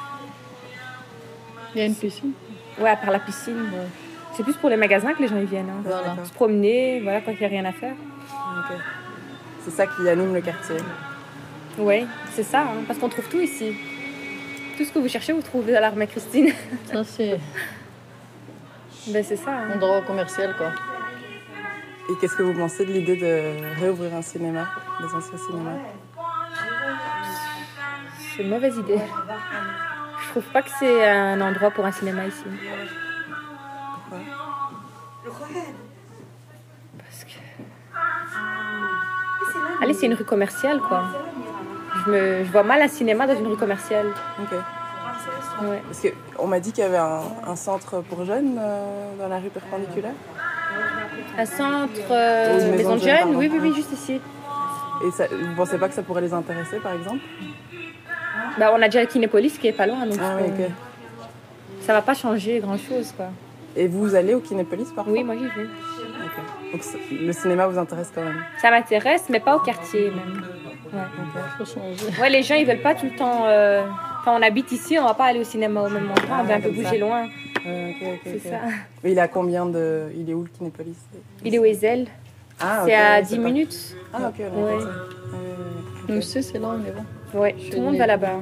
Il y a une piscine. Ouais, à part la piscine. ouais. C'est plus pour les magasins que les gens y viennent. Hein. Voilà. Se promener, voilà, quand il n'y a rien à faire. Ok. C'est ça qui anime le quartier. Oui, c'est ça, hein, parce qu'on trouve tout ici. Tout ce que vous cherchez, vous trouvez à l'Armée Christine. Ça, c'est Ben, c'est ça. un Hein. endroit commercial, quoi. Et qu'est-ce que vous pensez de l'idée de réouvrir un cinéma, des anciens cinémas? C'est une mauvaise idée. Je trouve pas que c'est un endroit pour un cinéma ici. Pourquoi? Parce que... Allez, c'est une rue commerciale, quoi. Je, me... je vois mal un cinéma dans une rue commerciale. Ok. Ouais. Parce qu'on m'a dit qu'il y avait un, un centre pour jeunes euh, dans la rue perpendiculaire. Un centre euh, Ou une maison de jeunes, pardon. oui, oui, oui, juste ici. Et ça, vous pensez pas que ça pourrait les intéresser, par exemple? Bah, on a déjà le Kinépolis qui est pas loin, donc Ah oui, euh, ok. ça va pas changer grand-chose, quoi. Et vous allez au Kinépolis parfois? Oui, moi j'y vais. Ok. Donc c'est- le cinéma vous intéresse quand même? Ça m'intéresse, mais pas au quartier, même. Ouais. Ok. Faut changer. Ouais, les gens, ils veulent pas tout le temps... euh, Quand on habite ici, on va pas aller au cinéma au même endroit, on va un peu comme ça. bouger loin. Euh, ok, ok, C'est ok. ça. Mais il est à combien de... Il est où le Kinépolis? Il est au Ezel. Ah, C'est ok, à ouais, dix pas- minutes. Ah, ok, on est Ouais. comme ça. Ouais, ouais, ouais. Nous aussi, c'est là, on est bon. Ouais, tout le monde va là-bas.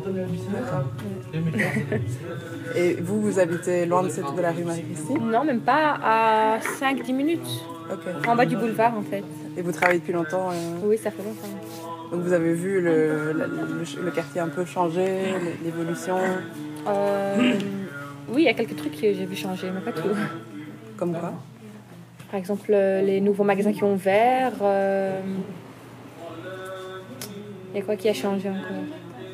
Et vous, vous habitez loin de, cette, de la rue Marie-Christine? Non, même pas, à cinq dix minutes. Ok. En bas du boulevard, en fait. Et vous travaillez depuis longtemps? euh, Oui, ça fait longtemps. Donc vous avez vu le, la- le, le quartier un peu changer, l'évolution? Euh, oui, il y a quelques trucs que j'ai vu changer, mais pas tout. Comme quoi? Par exemple, euh, les nouveaux magasins qui ont ouvert. euh, Il y a quoi qui a changé encore?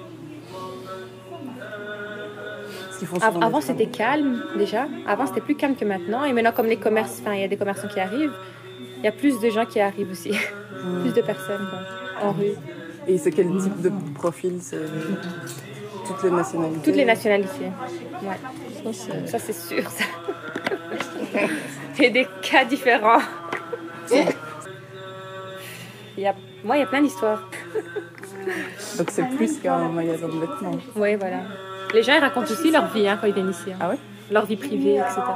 Ce qu'ils font Av- souvent Avant, des c'était calme, déjà. Avant, c'était plus calme que maintenant. Et maintenant, comme les commerces, enfin, il y a des commerçants qui arrivent, il y a plus de gens qui arrivent aussi. Hmm. Plus de personnes, quoi, en rue. Et c'est quel type de profil? C'est toutes les nationalités? Toutes les nationalités. Ouais. Ça, c'est sûr, ça. Et des cas différents. Il y a... Moi, il y a plein d'histoires. Donc c'est plus qu'un magasin de vêtements. Oui, voilà. Les gens, ils racontent aussi leur vie hein, quand ils viennent ici. hein. Ah ouais? Leur vie privée, et cetera.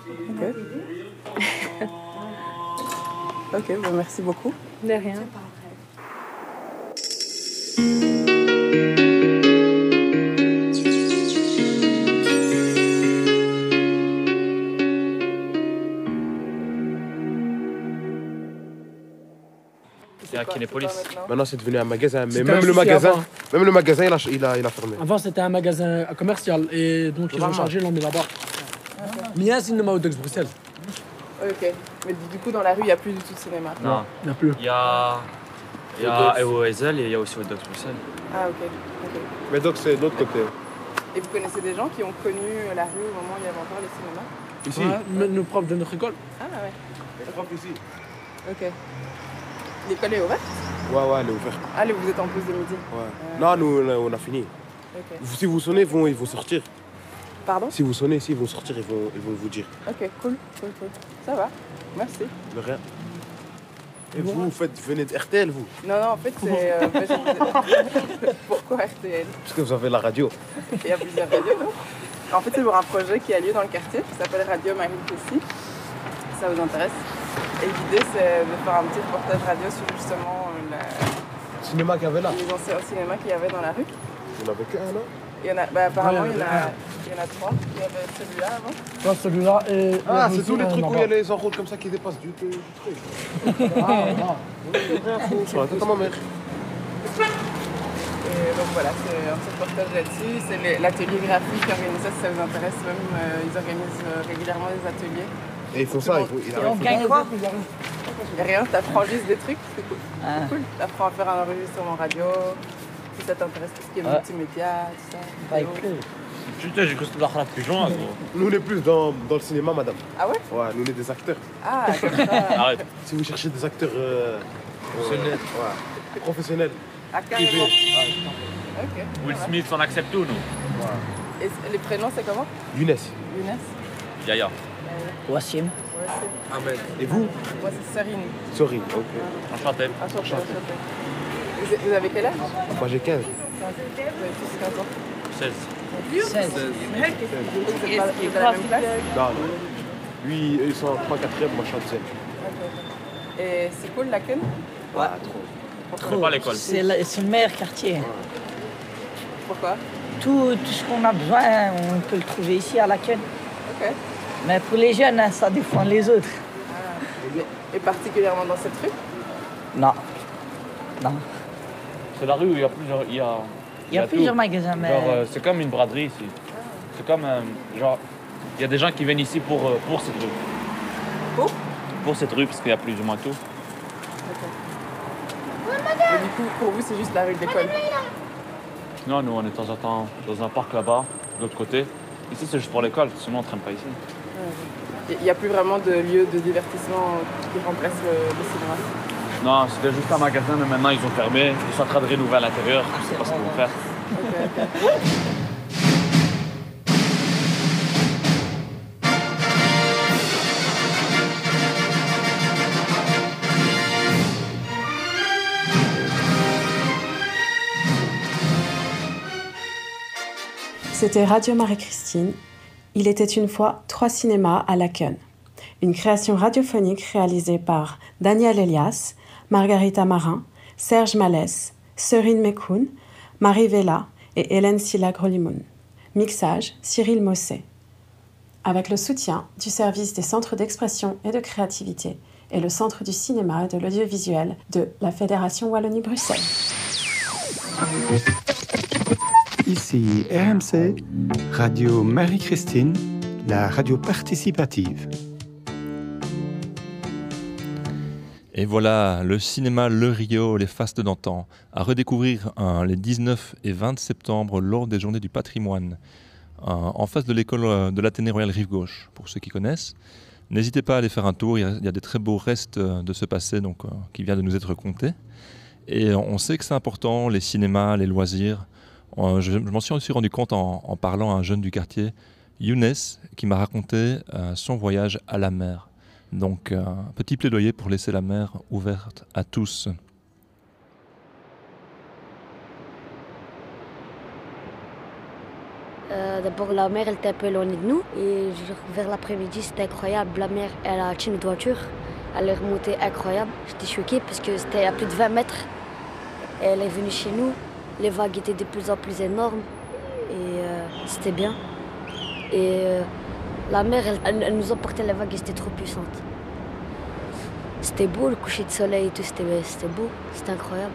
Ok. Ok, bon, merci beaucoup. De rien. C'est à Kinépolis. Maintenant, c'est devenu un magasin. Mais C'était même un le souci magasin, avant. même le magasin, il a, il a, il a fermé. Avant, c'était un magasin commercial et donc ils ont Vraiment. changé, l'ont mis là-bas. Mais il y a un cinéma au Dux Bruxelles. Ok. Mais du du coup, dans la rue, il n'y a plus du tout de cinéma. Non, il n'y a plus. Il y a, il y a au Ezel et il y a aussi au Dux Bruxelles. Ah, ok. ok. Mais donc, c'est de l'autre côté. Et vous connaissez des gens qui ont connu la rue au moment où il y avait encore les cinémas? Ici Ouais, même nos profs de notre école. Ah, ouais. Les profs ici. Ok. L'école est ouverte? Ouais, ouais, elle est ouverte. Allez, vous êtes en pause de midi? Ouais. Non, nous, on a fini. Ok. Si vous sonnez, ils vont, ils vont sortir. Pardon? Si vous sonnez ici, ils vont sortir, ils vont, ils vont vous dire. Ok, cool, cool, cool. Ça va. Merci. De rien. Et vous, vous faites, venez de R T L, vous? Non, non, en fait, c'est... Euh, ben, je- Pourquoi R T L? Parce que vous avez la radio. Il y a plusieurs radios, non? En fait, c'est pour un projet qui a lieu dans le quartier, qui s'appelle Radio Marie-Christine. Ça vous intéresse? Et l'idée, c'est de faire un petit reportage radio sur justement euh, la... Le cinéma qu'il y avait là? les anciens cinémas qu'il y avait dans la rue. Vous n'avez qu'un, là? Il y en a, bah, apparemment, Ouais, il, y en il y en a, a il y en a trois. Il y avait celui-là avant. Toi, celui-là et. Ah, et c'est tous les aussi, trucs euh, où il y a les enrôles comme ça qui dépassent du, du truc. Ah, ah. Sur la tête à ma mère. Et donc voilà, c'est un petit reportage là-dessus. C'est les- l'atelier graphique qui organise ça, si ça vous intéresse. Même, euh, ils organisent euh, régulièrement des ateliers. Et ils font ça, ils font, ils Et on gagne quoi? Il n'y a rien, t'apprends juste des trucs, c'est cool. C'est cool. T'apprends à faire un enregistrement radio, si ça t'intéresse tout ce qui est Ouais. multimédia, tout ça. vidéo. Putain, j'ai cru que c'était la plus loin, gros. Nous, on est plus dans, dans le cinéma, madame. Ah ouais? Ouais, nous, on est des acteurs. Ah, comme ça. Arrête. Si vous cherchez des acteurs euh, Professionnels. ouais, professionnels. Ah, carrément. privés. Ok. Will voilà. Smith, on accepte tout, nous. Et c- les prénoms, c'est comment? Younes. Younes? Yaya. Wassim. Ouais, Ahmed. Et vous? c'est- Moi, c'est Serine. Sorry, ok. Enchanté. Enchanté, enchanté. Vous, vous avez quel âge? Moi, j'ai quinze. Vous avez tous quinze ans. seize. seize. Vous êtes pas vous êtes à la même classe? Non, non. Lui, eux, ils sont en trois quatrième, moi, je suis en deuxième. Ok. Et c'est cool la queue? Ouais. C'est pas l'école. C'est le, c'est le meilleur quartier. Pourquoi? Tout, tout ce qu'on a besoin, on peut le trouver ici à la Queue. Ok. Mais pour les jeunes, hein, ça défend les autres. Ah. Et particulièrement dans cette rue? Non. Non. C'est la rue où il y a plusieurs. Il y a, Il y a tout. plusieurs magasins, mais. Genre, euh, c'est comme une braderie ici. C'est comme. euh, genre, il y a des gens qui viennent ici pour, euh, pour cette rue. Pour? Pour cette rue, parce qu'il y a plus ou moins tout. Mais du coup, pour vous, c'est juste la rue de l'école? Non, nous, on est de temps en temps dans un parc là-bas, de l'autre côté. Ici, c'est juste pour l'école, sinon on ne traîne pas ici. Il n'y a plus vraiment de lieu de divertissement qui remplace le, le cinéma. Non, c'était juste un magasin, mais maintenant ils ont fermé. Ils sont en train de rénover à l'intérieur. Je ne sais pas ce qu'ils vont faire. Ok, ok. C'était Radio Marie-Christine. Il était une fois trois cinémas à Laken. Une création radiophonique réalisée par Daniel Elias, Margarita Marin, Serge Malès, Serine Mekoun, Marie Vella et Hélène Silla-Grolimoun. Mixage, Cyril Mosset. Avec le soutien du service des centres d'expression et de créativité et le centre du cinéma et de l'audiovisuel de la Fédération Wallonie-Bruxelles. Ici R M C, Radio Marie-Christine, la radio participative. Et voilà, le cinéma Le Rio, les fastes d'antan, à redécouvrir hein, les dix-neuf et vingt septembre lors des Journées du patrimoine, hein, en face de l'école de l'Athénée Royal Rive Gauche, pour ceux qui connaissent. N'hésitez pas à aller faire un tour, il y a, il y a des très beaux restes de ce passé donc, euh, qui vient de nous être conté. Et on sait que c'est important, les cinémas, les loisirs. Euh, je je m'en suis aussi rendu compte en, en parlant à un jeune du quartier, Younes, qui m'a raconté euh, son voyage à la mer. Donc, un euh, petit plaidoyer pour laisser la mer ouverte à tous. Euh, D'abord, la mer, elle était un peu éloignée de nous. Et vers l'après-midi, c'était incroyable. La mer, elle a acheté notre voiture. Elle est remontée incroyable. J'étais choquée parce que c'était à plus de vingt mètres. Et elle est venue chez nous. Les vagues étaient de plus en plus énormes. Et euh, c'était bien. Et euh, la mer, elle, elle, elle nous emportait les vagues et c'était trop puissante. C'était beau, le coucher de soleil et tout. C'était c'était beau. C'était incroyable.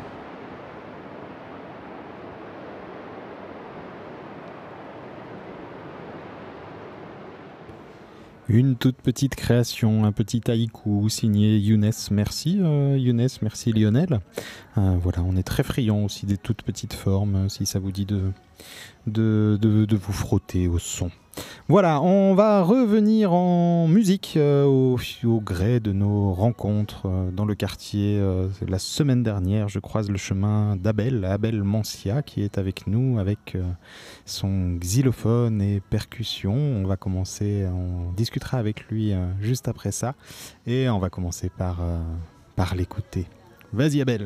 Une toute petite création, un petit haïku signé Younes. Merci euh, Younes, merci Lionel. Euh, voilà, on est très friands aussi des toutes petites formes, si ça vous dit de, de, de, de vous frotter au son. Voilà, on va revenir en musique euh, au, au gré de nos rencontres euh, dans le quartier. Euh, la semaine dernière, je croise le chemin d'Abel, Abel Mancia, qui est avec nous avec euh, son xylophone et percussion. On va commencer, on discutera avec lui euh, juste après ça. Et on va commencer par, euh, par l'écouter. Vas-y Abel.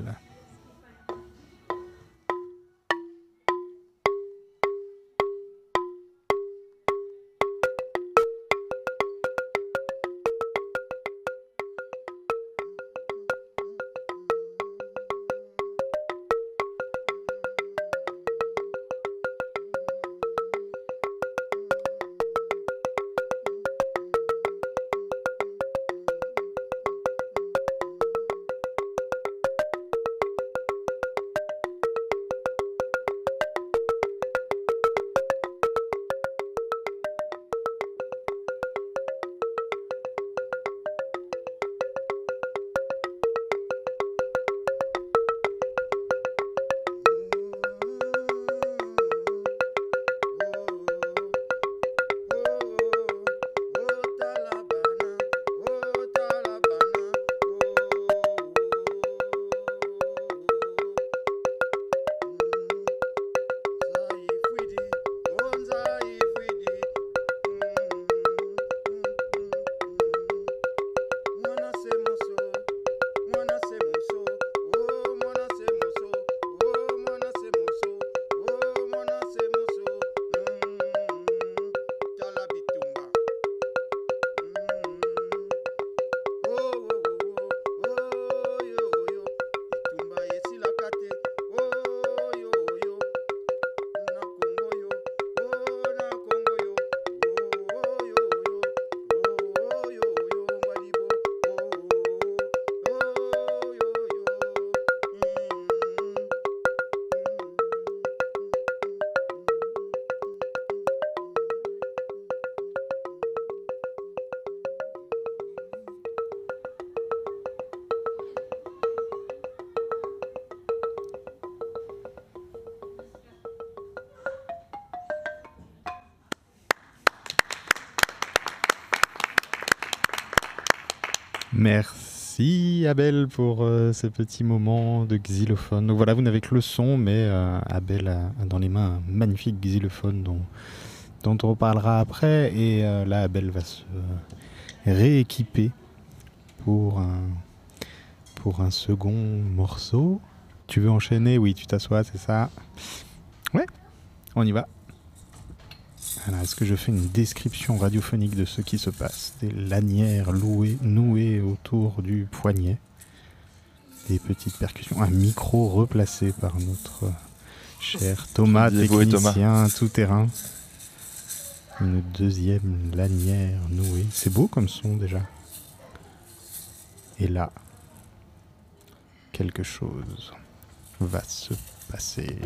Merci Abel pour euh, ce petit moment de xylophone. Donc voilà, vous n'avez que le son, mais euh, Abel a, a dans les mains un magnifique xylophone dont, dont on reparlera après. Et euh, là, Abel va se rééquiper pour un, pour un second morceau. Tu veux enchaîner? Oui, tu t'assois, c'est ça? Ouais, on y va. Alors, est-ce que je fais une description radiophonique de ce qui se passe? Des lanières louées, nouées autour du poignet. Des petites percussions. Un micro replacé par notre cher Thomas, technicien tout-terrain. Une deuxième lanière nouée. C'est beau comme son déjà. Et là, quelque chose va se passer.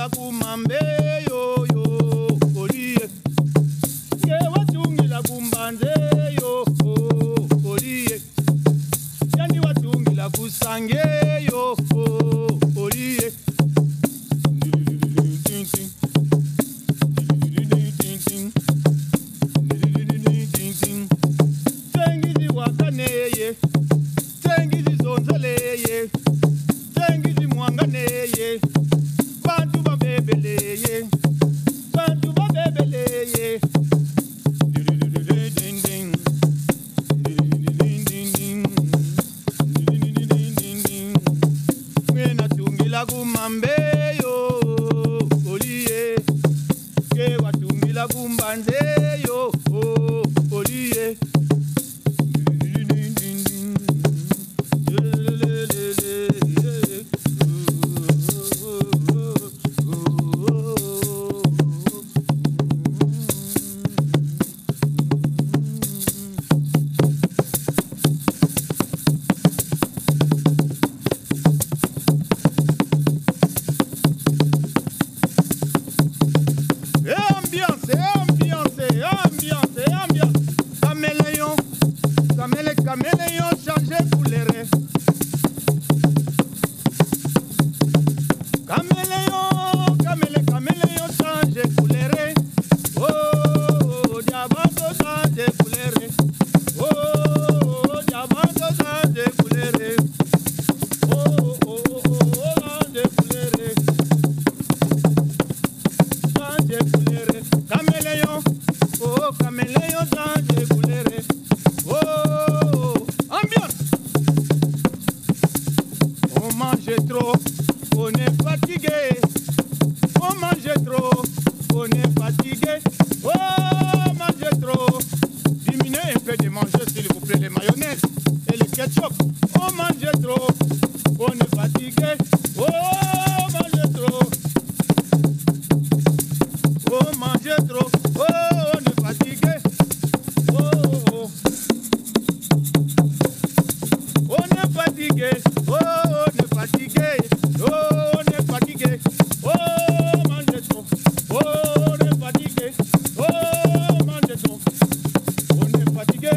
watungila kumambe yo yo oliye ke watungila kumbanze yo oliye yani watungila kusange yo oliye tengizi wakaneye tengizi zonzoleye tengizi mwanganeye bantu babebeleye bantu babebeleye mwena tungila kumambe yo oliye ke watungila kumbanze yo oliye ambiance, ambiance, ambiance, ambiance. Caméléon, camélé, caméléon, changé couleur. Caméléon, camélé, caméléon, changé couleur. Oh, diamant, changé couleur. Oh, diamant, changé couleur. Oh, oh, oh, oh, changé couleur. Changé couleur. Caméléon, oh, caméléon, changé couleur. Oh, ambiance. On mange trop, on est fatigué. On mange trop, on est fatigué. Oh, mange trop. Diminuez un peu de manger, s'il vous plaît, les mayonnaises et le ketchup. On mange trop, on est fatigué. Oh, mange trop. Oh, mange trop. Oh, on est fatigué. Oh, oh. On est fatigué. Oh, on est fatigué. Oh, on est fatigué. Oh, mange trop. Oh, on est fatigué. Oh, mange trop. On est fatigué.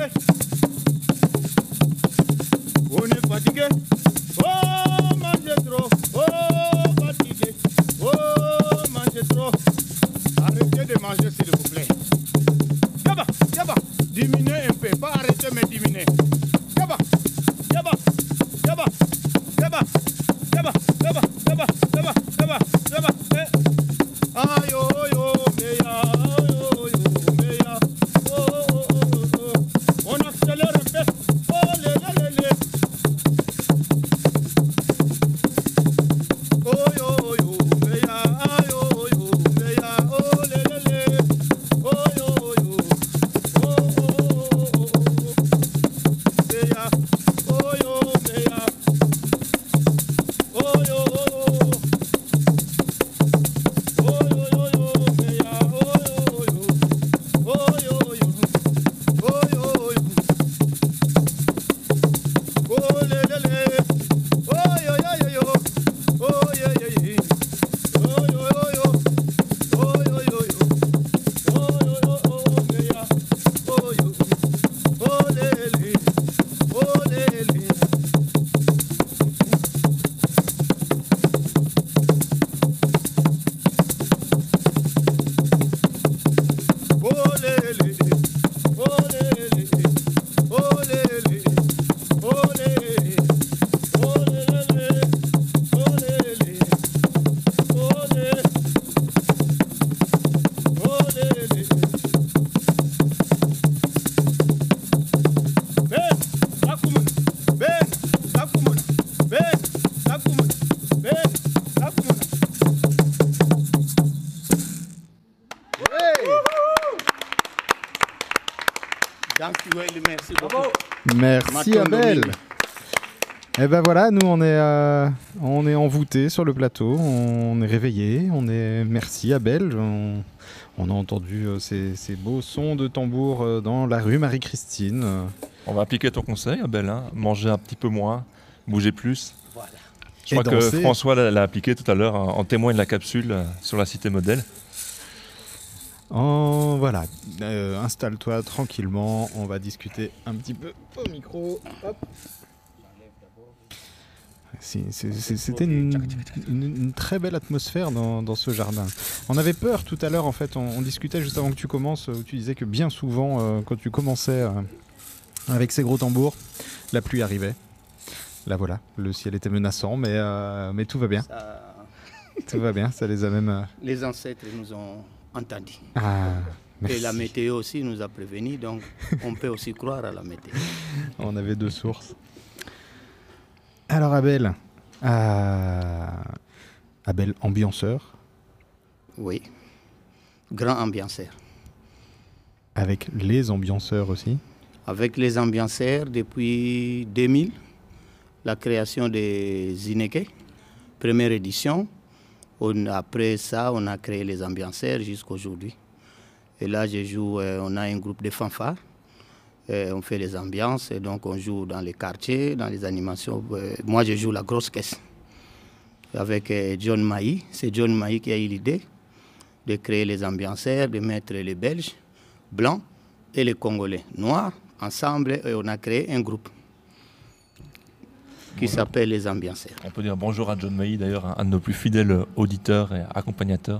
On est fatigué. Oh, mange trop. Oh, fatigué. Oh, mange trop. Arrêtez de manger, s'il vous plaît. Yaba, yaba, diminuez un peu. Pas arrêter, mais diminuer. Yaba, yaba, yaba, yaba, yaba, yaba, yaba, yaba, yaba, yaba. Eh. Aïe, oh, oh, meya, oh, oh, meya. Oh, oh, oh, oh. On accélère un peu. Oh, lé, lé, lé, lé. Oh, yo, yo, meya, aïe, oh, yo, meya. Oh, lé, lé, lé. Oh, yo, yo. Oh, oh, oh, oh, oh. Meya. Oh, yo, meya. Oh, yo, oh, oh. Oh, yo, yo, yo, meya. Oh, yo, yo. Oh, yo, yo. Oh, yo, yo. Oh, lé, lé, lé. Oh, yo, yo, yo, yo. Oh, yo, yo, yo. Oh, yo, yo, yo. Oh, yo, yo, yo. Oh, yo, yo, oh, meya. Oh, yo. Oh, lé, lé. Oh, lé, lé. Oh, lé, lé. Oh, lé, lé. Oh, lé, lé. Oh, lé. Oh, lé, lé, lé. Oh, lé, lé. Oh, lé. Oh, lé, lé. Ben, takumun. Ben, takumun. Ben, takumun. Ben, takumun. Merci beaucoup. Merci Abel. Et ben voilà, nous on est, euh, on est envoûtés sur le plateau, on est réveillés, on est. Merci Abel. On, on a entendu euh, ces, ces beaux sons de tambour euh, dans la rue Marie-Christine. On va appliquer ton conseil, Abel, hein. Manger un petit peu moins, bouger plus. Voilà. Je crois que François l'a appliqué tout à l'heure, en témoigne la capsule sur la cité modèle. Oh, voilà, euh, installe-toi tranquillement, on va discuter un petit peu au micro. Hop. C'était une, une, une très belle atmosphère dans, dans ce jardin. On avait peur tout à l'heure, en fait, on, on discutait juste avant que tu commences, où tu disais que bien souvent, euh, quand tu commençais euh, avec ces gros tambours, la pluie arrivait. Là voilà, le ciel était menaçant, mais, euh, mais tout va bien. Ça... Tout va bien, ça les a même... Euh... Les ancêtres nous ont entendus. Ah, merci. Et la météo aussi nous a prévenus, donc on peut aussi croire à la météo. On avait deux sources. Alors Abel, euh... Abel ambianceur. Oui, grand ambianceur. Avec les ambianceurs aussi. Avec les ambianceurs depuis deux mille, la création des Zineke, première édition. On, après ça, on a créé les ambianceurs jusqu'à aujourd'hui. Et là, je joue, euh, on a un groupe de fanfares. Euh, on fait les ambiances, et donc on joue dans les quartiers, dans les animations. Euh, moi, je joue la grosse caisse avec euh, John Mailly. C'est John Mailly qui a eu l'idée de créer les ambianceurs, de mettre les Belges blancs et les Congolais noirs ensemble, et on a créé un groupe qui s'appelle les ambianceurs. On peut dire bonjour à John Mailly, d'ailleurs, un de nos plus fidèles auditeurs et accompagnateurs.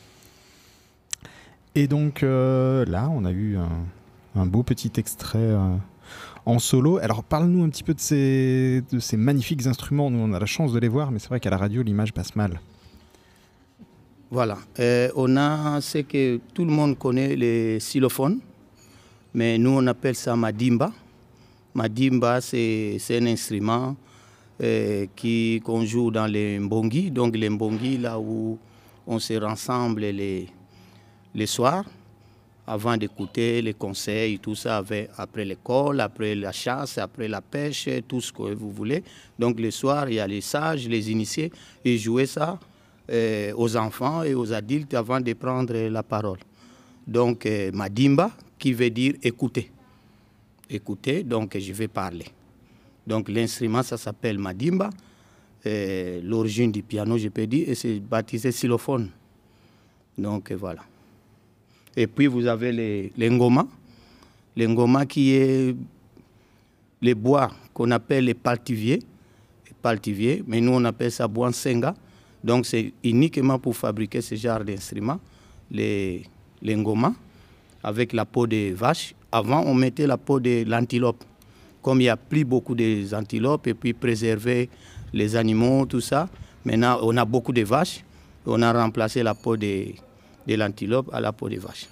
Et donc euh, là, on a eu un, un beau petit extrait euh, en solo. Alors parle-nous un petit peu de ces, de ces magnifiques instruments. Nous, on a la chance de les voir, mais c'est vrai qu'à la radio, l'image passe mal. Voilà. Euh, on a ce que tout le monde connaît, les xylophones, mais nous, on appelle ça madimba. Madimba, c'est un instrument euh, qui, qu'on joue dans les mbongi. Donc les mbongi, là où on se rassemble les, les soirs, avant d'écouter les conseils, tout ça, avec, après l'école, après la chasse, après la pêche, tout ce que vous voulez. Donc les soirs, il y a les sages, les initiés, et jouer ça euh, aux enfants et aux adultes avant de prendre la parole. Donc euh, madimba, qui veut dire écouter. Écouter, donc je vais parler. Donc l'instrument, ça s'appelle madimba. Euh, L'origine du piano, je peux dire, et c'est baptisé xylophone. Donc voilà. Et puis vous avez les, les ngoma. Les ngoma qui est les bois qu'on appelle les paltiviers. Les paltiviers, mais nous on appelle ça bois senga. Donc c'est uniquement pour fabriquer ce genre d'instruments. Les, les ngoma, avec la peau de vache. Avant, on mettait la peau de l'antilope. Comme il n'y a plus beaucoup d'antilopes, et puis préserver les animaux, tout ça. Maintenant, on a beaucoup de vaches. On a remplacé la peau de, de l'antilope à la peau de vache.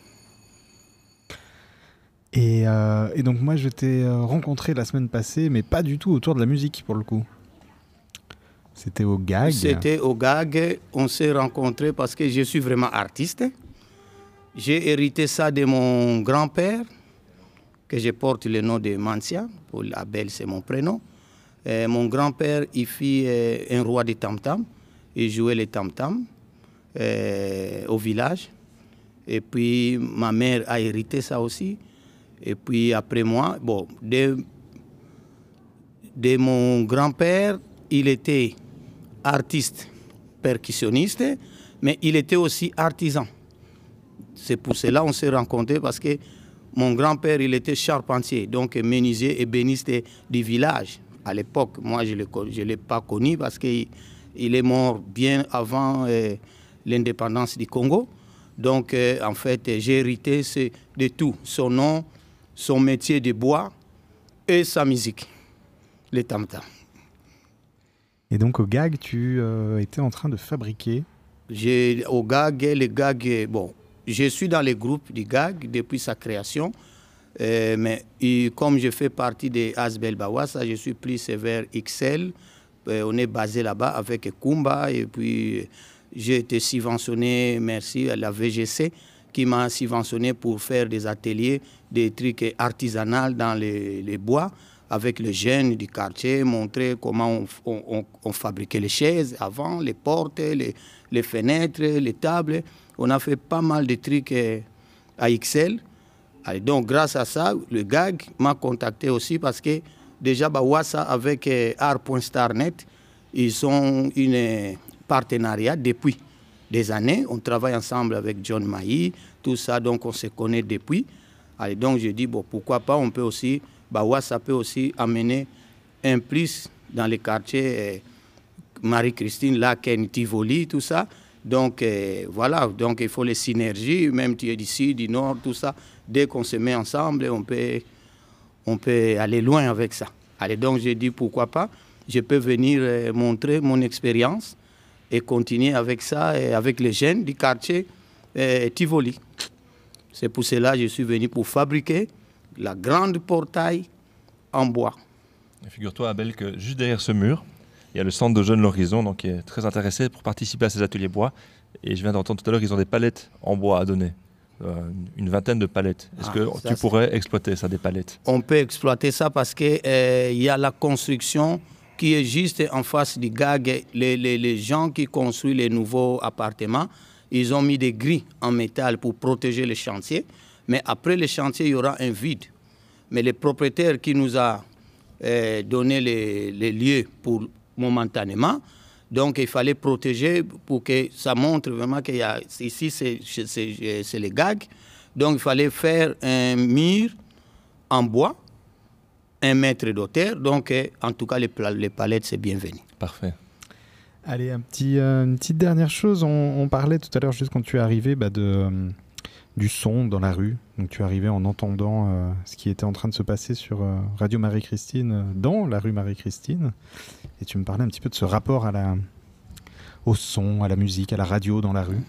Et, euh, et donc moi, je t'ai rencontré la semaine passée, mais pas du tout autour de la musique, pour le coup. C'était au Gag. C'était au Gag. On s'est rencontrés parce que je suis vraiment artiste. J'ai hérité ça de mon grand-père, que je porte le nom de Mancia, pour Abel c'est mon prénom. Et mon grand-père, il fit euh, un roi de tam-tam, il jouait les tam-tam euh, au village. Et puis ma mère a hérité ça aussi. Et puis après moi, bon, de, de mon grand-père, il était artiste, percussionniste, mais il était aussi artisan. C'est pour cela qu'on s'est rencontrés, parce que mon grand-père, il était charpentier, donc menuisier et ébéniste du village. À l'époque, moi, je ne l'ai pas connu parce qu'il il est mort bien avant euh, l'indépendance du Congo. Donc, euh, en fait, j'ai hérité de tout. Son nom, son métier de bois et sa musique, les tam-tam. Et donc, au Gag, tu euh, étais en train de fabriquer j'ai, Au Gag, les Gag, bon... Je suis dans les groupes du Gag depuis sa création, euh, mais et, comme je fais partie des Asbel Bawassa, je suis plus vers X L. Euh, on est basé là-bas avec Kumba, et puis j'ai été subventionné, merci à la V G C, qui m'a subventionné pour faire des ateliers, des trucs artisanaux dans les, les bois, avec les jeunes du quartier, montrer comment on, on, on, on fabriquait les chaises avant, les portes, les, les fenêtres, les tables. On a fait pas mal de trucs à X L. Allez, donc, grâce à ça, le Gag m'a contacté aussi parce que déjà, Bawassa, avec art point star net, ils ont un partenariat depuis des années. On travaille ensemble avec John Mailly, tout ça, donc on se connaît depuis. Allez, donc je dis, bon, pourquoi pas, on peut aussi, Bawa, ça peut aussi amener un plus dans les quartiers, euh, Marie-Christine, Laken, Tivoli, tout ça. Donc euh, voilà, donc il faut les synergies, même tu es d'ici, du nord, tout ça. Dès qu'on se met ensemble, on peut, on peut aller loin avec ça. Allez, donc je dis, pourquoi pas, je peux venir euh, montrer mon expérience et continuer avec ça, et avec les jeunes du quartier euh, Tivoli. C'est pour cela que je suis venu pour fabriquer la grande portail en bois. Figure-toi, Abel, que juste derrière ce mur, il y a le centre de jeunes L'Horizon, donc qui est très intéressé pour participer à ces ateliers bois. Et je viens d'entendre tout à l'heure qu'ils ont des palettes en bois à donner, euh, une vingtaine de palettes. Est-ce Ah, que ça, tu c'est- pourrais exploiter ça, des palettes? On peut exploiter ça parce qu'il euh, y a la construction qui est juste en face du gag. Les, les, les gens qui construisent les nouveaux appartements, ils ont mis des grilles en métal pour protéger les chantiers. Mais après le chantier, il y aura un vide. Mais le propriétaire qui nous a euh, donné les, les lieux pour momentanément, donc il fallait protéger pour que ça montre vraiment qu'il y a ici c'est, c'est, c'est, c'est les gags. Donc il fallait faire un mur en bois, un mètre d'auteur. Donc euh, en tout cas les, pla- les palettes c'est bienvenu. Parfait. Allez, un petit, euh, une petite dernière chose. On, on parlait tout à l'heure, juste quand tu es arrivé, bah, de, euh, du son dans la rue. Donc tu es arrivé en entendant euh, ce qui était en train de se passer sur euh, Radio Marie-Christine, euh, dans la rue Marie-Christine. Et tu me parlais un petit peu de ce rapport à la, au son, à la musique, à la radio dans la rue.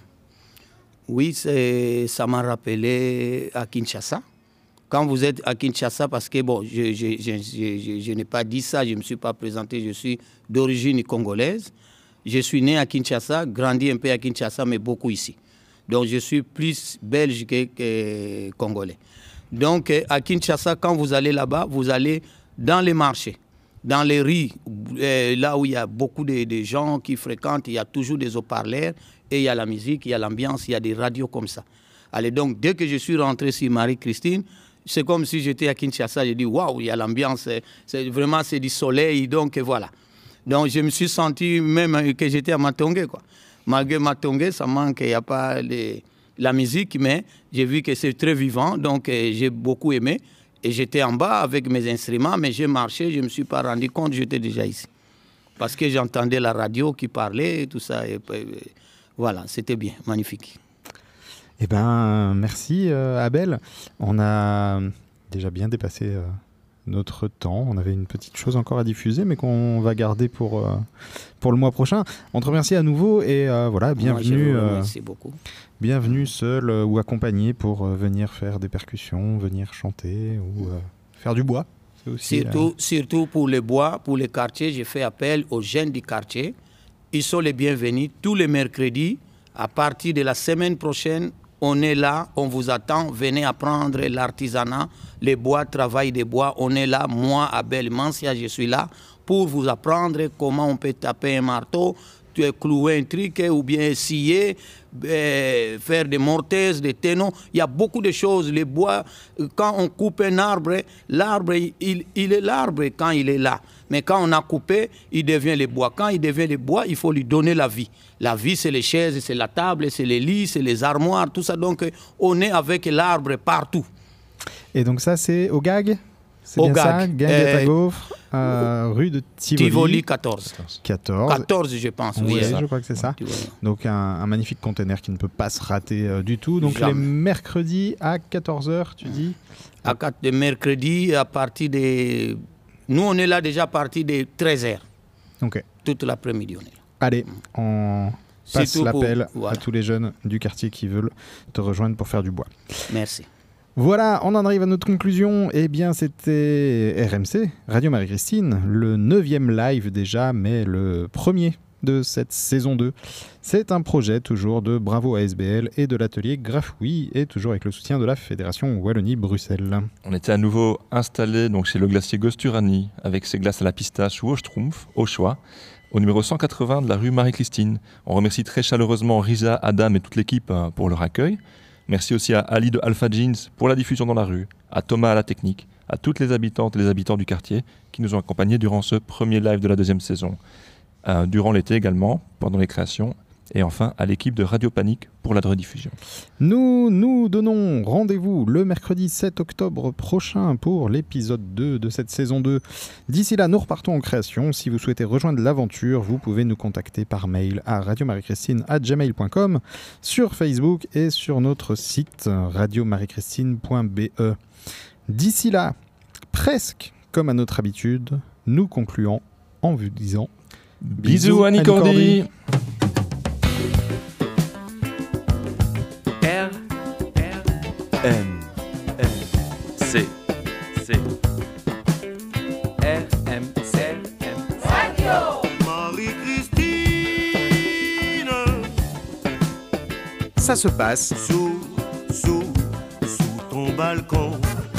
Oui, c'est, ça m'a rappelé à Kinshasa. Quand vous êtes à Kinshasa, parce que bon, je, je, je, je, je, je n'ai pas dit ça, je ne me suis pas présenté, je suis d'origine congolaise. Je suis né à Kinshasa, grandi un peu à Kinshasa, mais beaucoup ici. Donc je suis plus belge que, que congolais. Donc à Kinshasa, quand vous allez là-bas, vous allez dans les marchés, dans les rues, euh, là où il y a beaucoup de, de gens qui fréquentent, il y a toujours des haut-parleurs, et il y a la musique, il y a l'ambiance, il y a des radios comme ça. Allez, donc dès que je suis rentré sur Marie-Christine, c'est comme si j'étais à Kinshasa, j'ai dit waouh, il y a l'ambiance, c'est, c'est vraiment c'est du soleil, donc voilà. Donc je me suis senti même que j'étais à Matongue, quoi. Malgré Matongue, ça manque, il n'y a pas les, la musique, mais j'ai vu que c'est très vivant, donc euh, j'ai beaucoup aimé. Et j'étais en bas avec mes instruments, mais j'ai marché, je ne me suis pas rendu compte, j'étais déjà ici. Parce que j'entendais la radio qui parlait, et tout ça. Et, et, voilà, c'était bien, magnifique. Eh ben, merci euh, Abel. On a déjà bien dépassé euh, notre temps. On avait une petite chose encore à diffuser, mais qu'on va garder pour, euh, pour le mois prochain. On te remercie à nouveau et euh, voilà, bienvenue. Moi, je vous remercie euh, beaucoup. Bienvenue seul euh, ou accompagné pour euh, venir faire des percussions, venir chanter ou euh, faire du bois. C'est aussi, surtout, euh... surtout pour les bois, pour les quartiers, j'ai fait appel aux jeunes du quartier. Ils sont les bienvenus tous les mercredis. À partir de la semaine prochaine, on est là, on vous attend. Venez apprendre l'artisanat, les bois, travail des bois. On est là, moi, Abel Mancia, je suis là pour vous apprendre comment on peut taper un marteau, clouer un truc ou bien scier, euh, faire des mortaises, des ténons. Il y a beaucoup de choses. Les bois, quand on coupe un arbre, l'arbre, il, il est l'arbre quand il est là. Mais quand on a coupé, il devient le bois. Quand il devient le bois, il faut lui donner la vie. La vie, c'est les chaises, c'est la table, c'est les lits, c'est les armoires, tout ça. Donc, on est avec l'arbre partout. Et donc ça, c'est au Gag? C'est au bien Gag. ça, Guinguette à Gaufre, euh, rue de Tivoli. Tivoli quatorze. quatorze. quatorze, je pense. Oui, Oui, je crois que c'est ça. Donc un, un magnifique container qui ne peut pas se rater euh, du tout. Donc Jamais. les mercredis à quatorze heures, tu dis? À quatre de mercredi, à partir de... Nous, on est là déjà à partir de treize heures. Ok. Toute l'après-midi, on est là. Allez, on passe Surtout pour- l'appel voilà. à tous les jeunes du quartier qui veulent te rejoindre pour faire du bois. Merci. Voilà, on en arrive à notre conclusion. Eh bien, c'était R M C, Radio Marie-Christine, le neuvième live déjà, mais le premier de cette saison deux. C'est un projet toujours de Bravo A S B L et de l'atelier Grafouille, et toujours avec le soutien de la Fédération Wallonie-Bruxelles. On était à nouveau installé donc, chez le glacier Gosturani, avec ses glaces à la pistache ou au schtroumpf, au choix, au numéro cent quatre-vingts de la rue Marie-Christine. On remercie très chaleureusement Risa, Adam et toute l'équipe euh, pour leur accueil. Merci aussi à Ali de Alpha Jeans pour la diffusion dans la rue, à Thomas à la technique, à toutes les habitantes et les habitants du quartier qui nous ont accompagnés durant ce premier live de la deuxième saison. euh, durant l'été également, pendant les créations. Et enfin, à l'équipe de Radio Panique pour la rediffusion. Nous nous donnons rendez-vous le mercredi sept octobre prochain pour l'épisode deux de cette saison deux. D'ici là, nous repartons en création. Si vous souhaitez rejoindre l'aventure, vous pouvez nous contacter par mail à radio marie christine arobase gmail point com, sur Facebook et sur notre site radio marie christine point b e. D'ici là, presque comme à notre habitude, nous concluons en vous disant bisous Annie Cordy. R, R, M, M, C, C, R, M, C, M, Radio Marie-Christine. Ça se passe Sous, sous, sous ton balcon.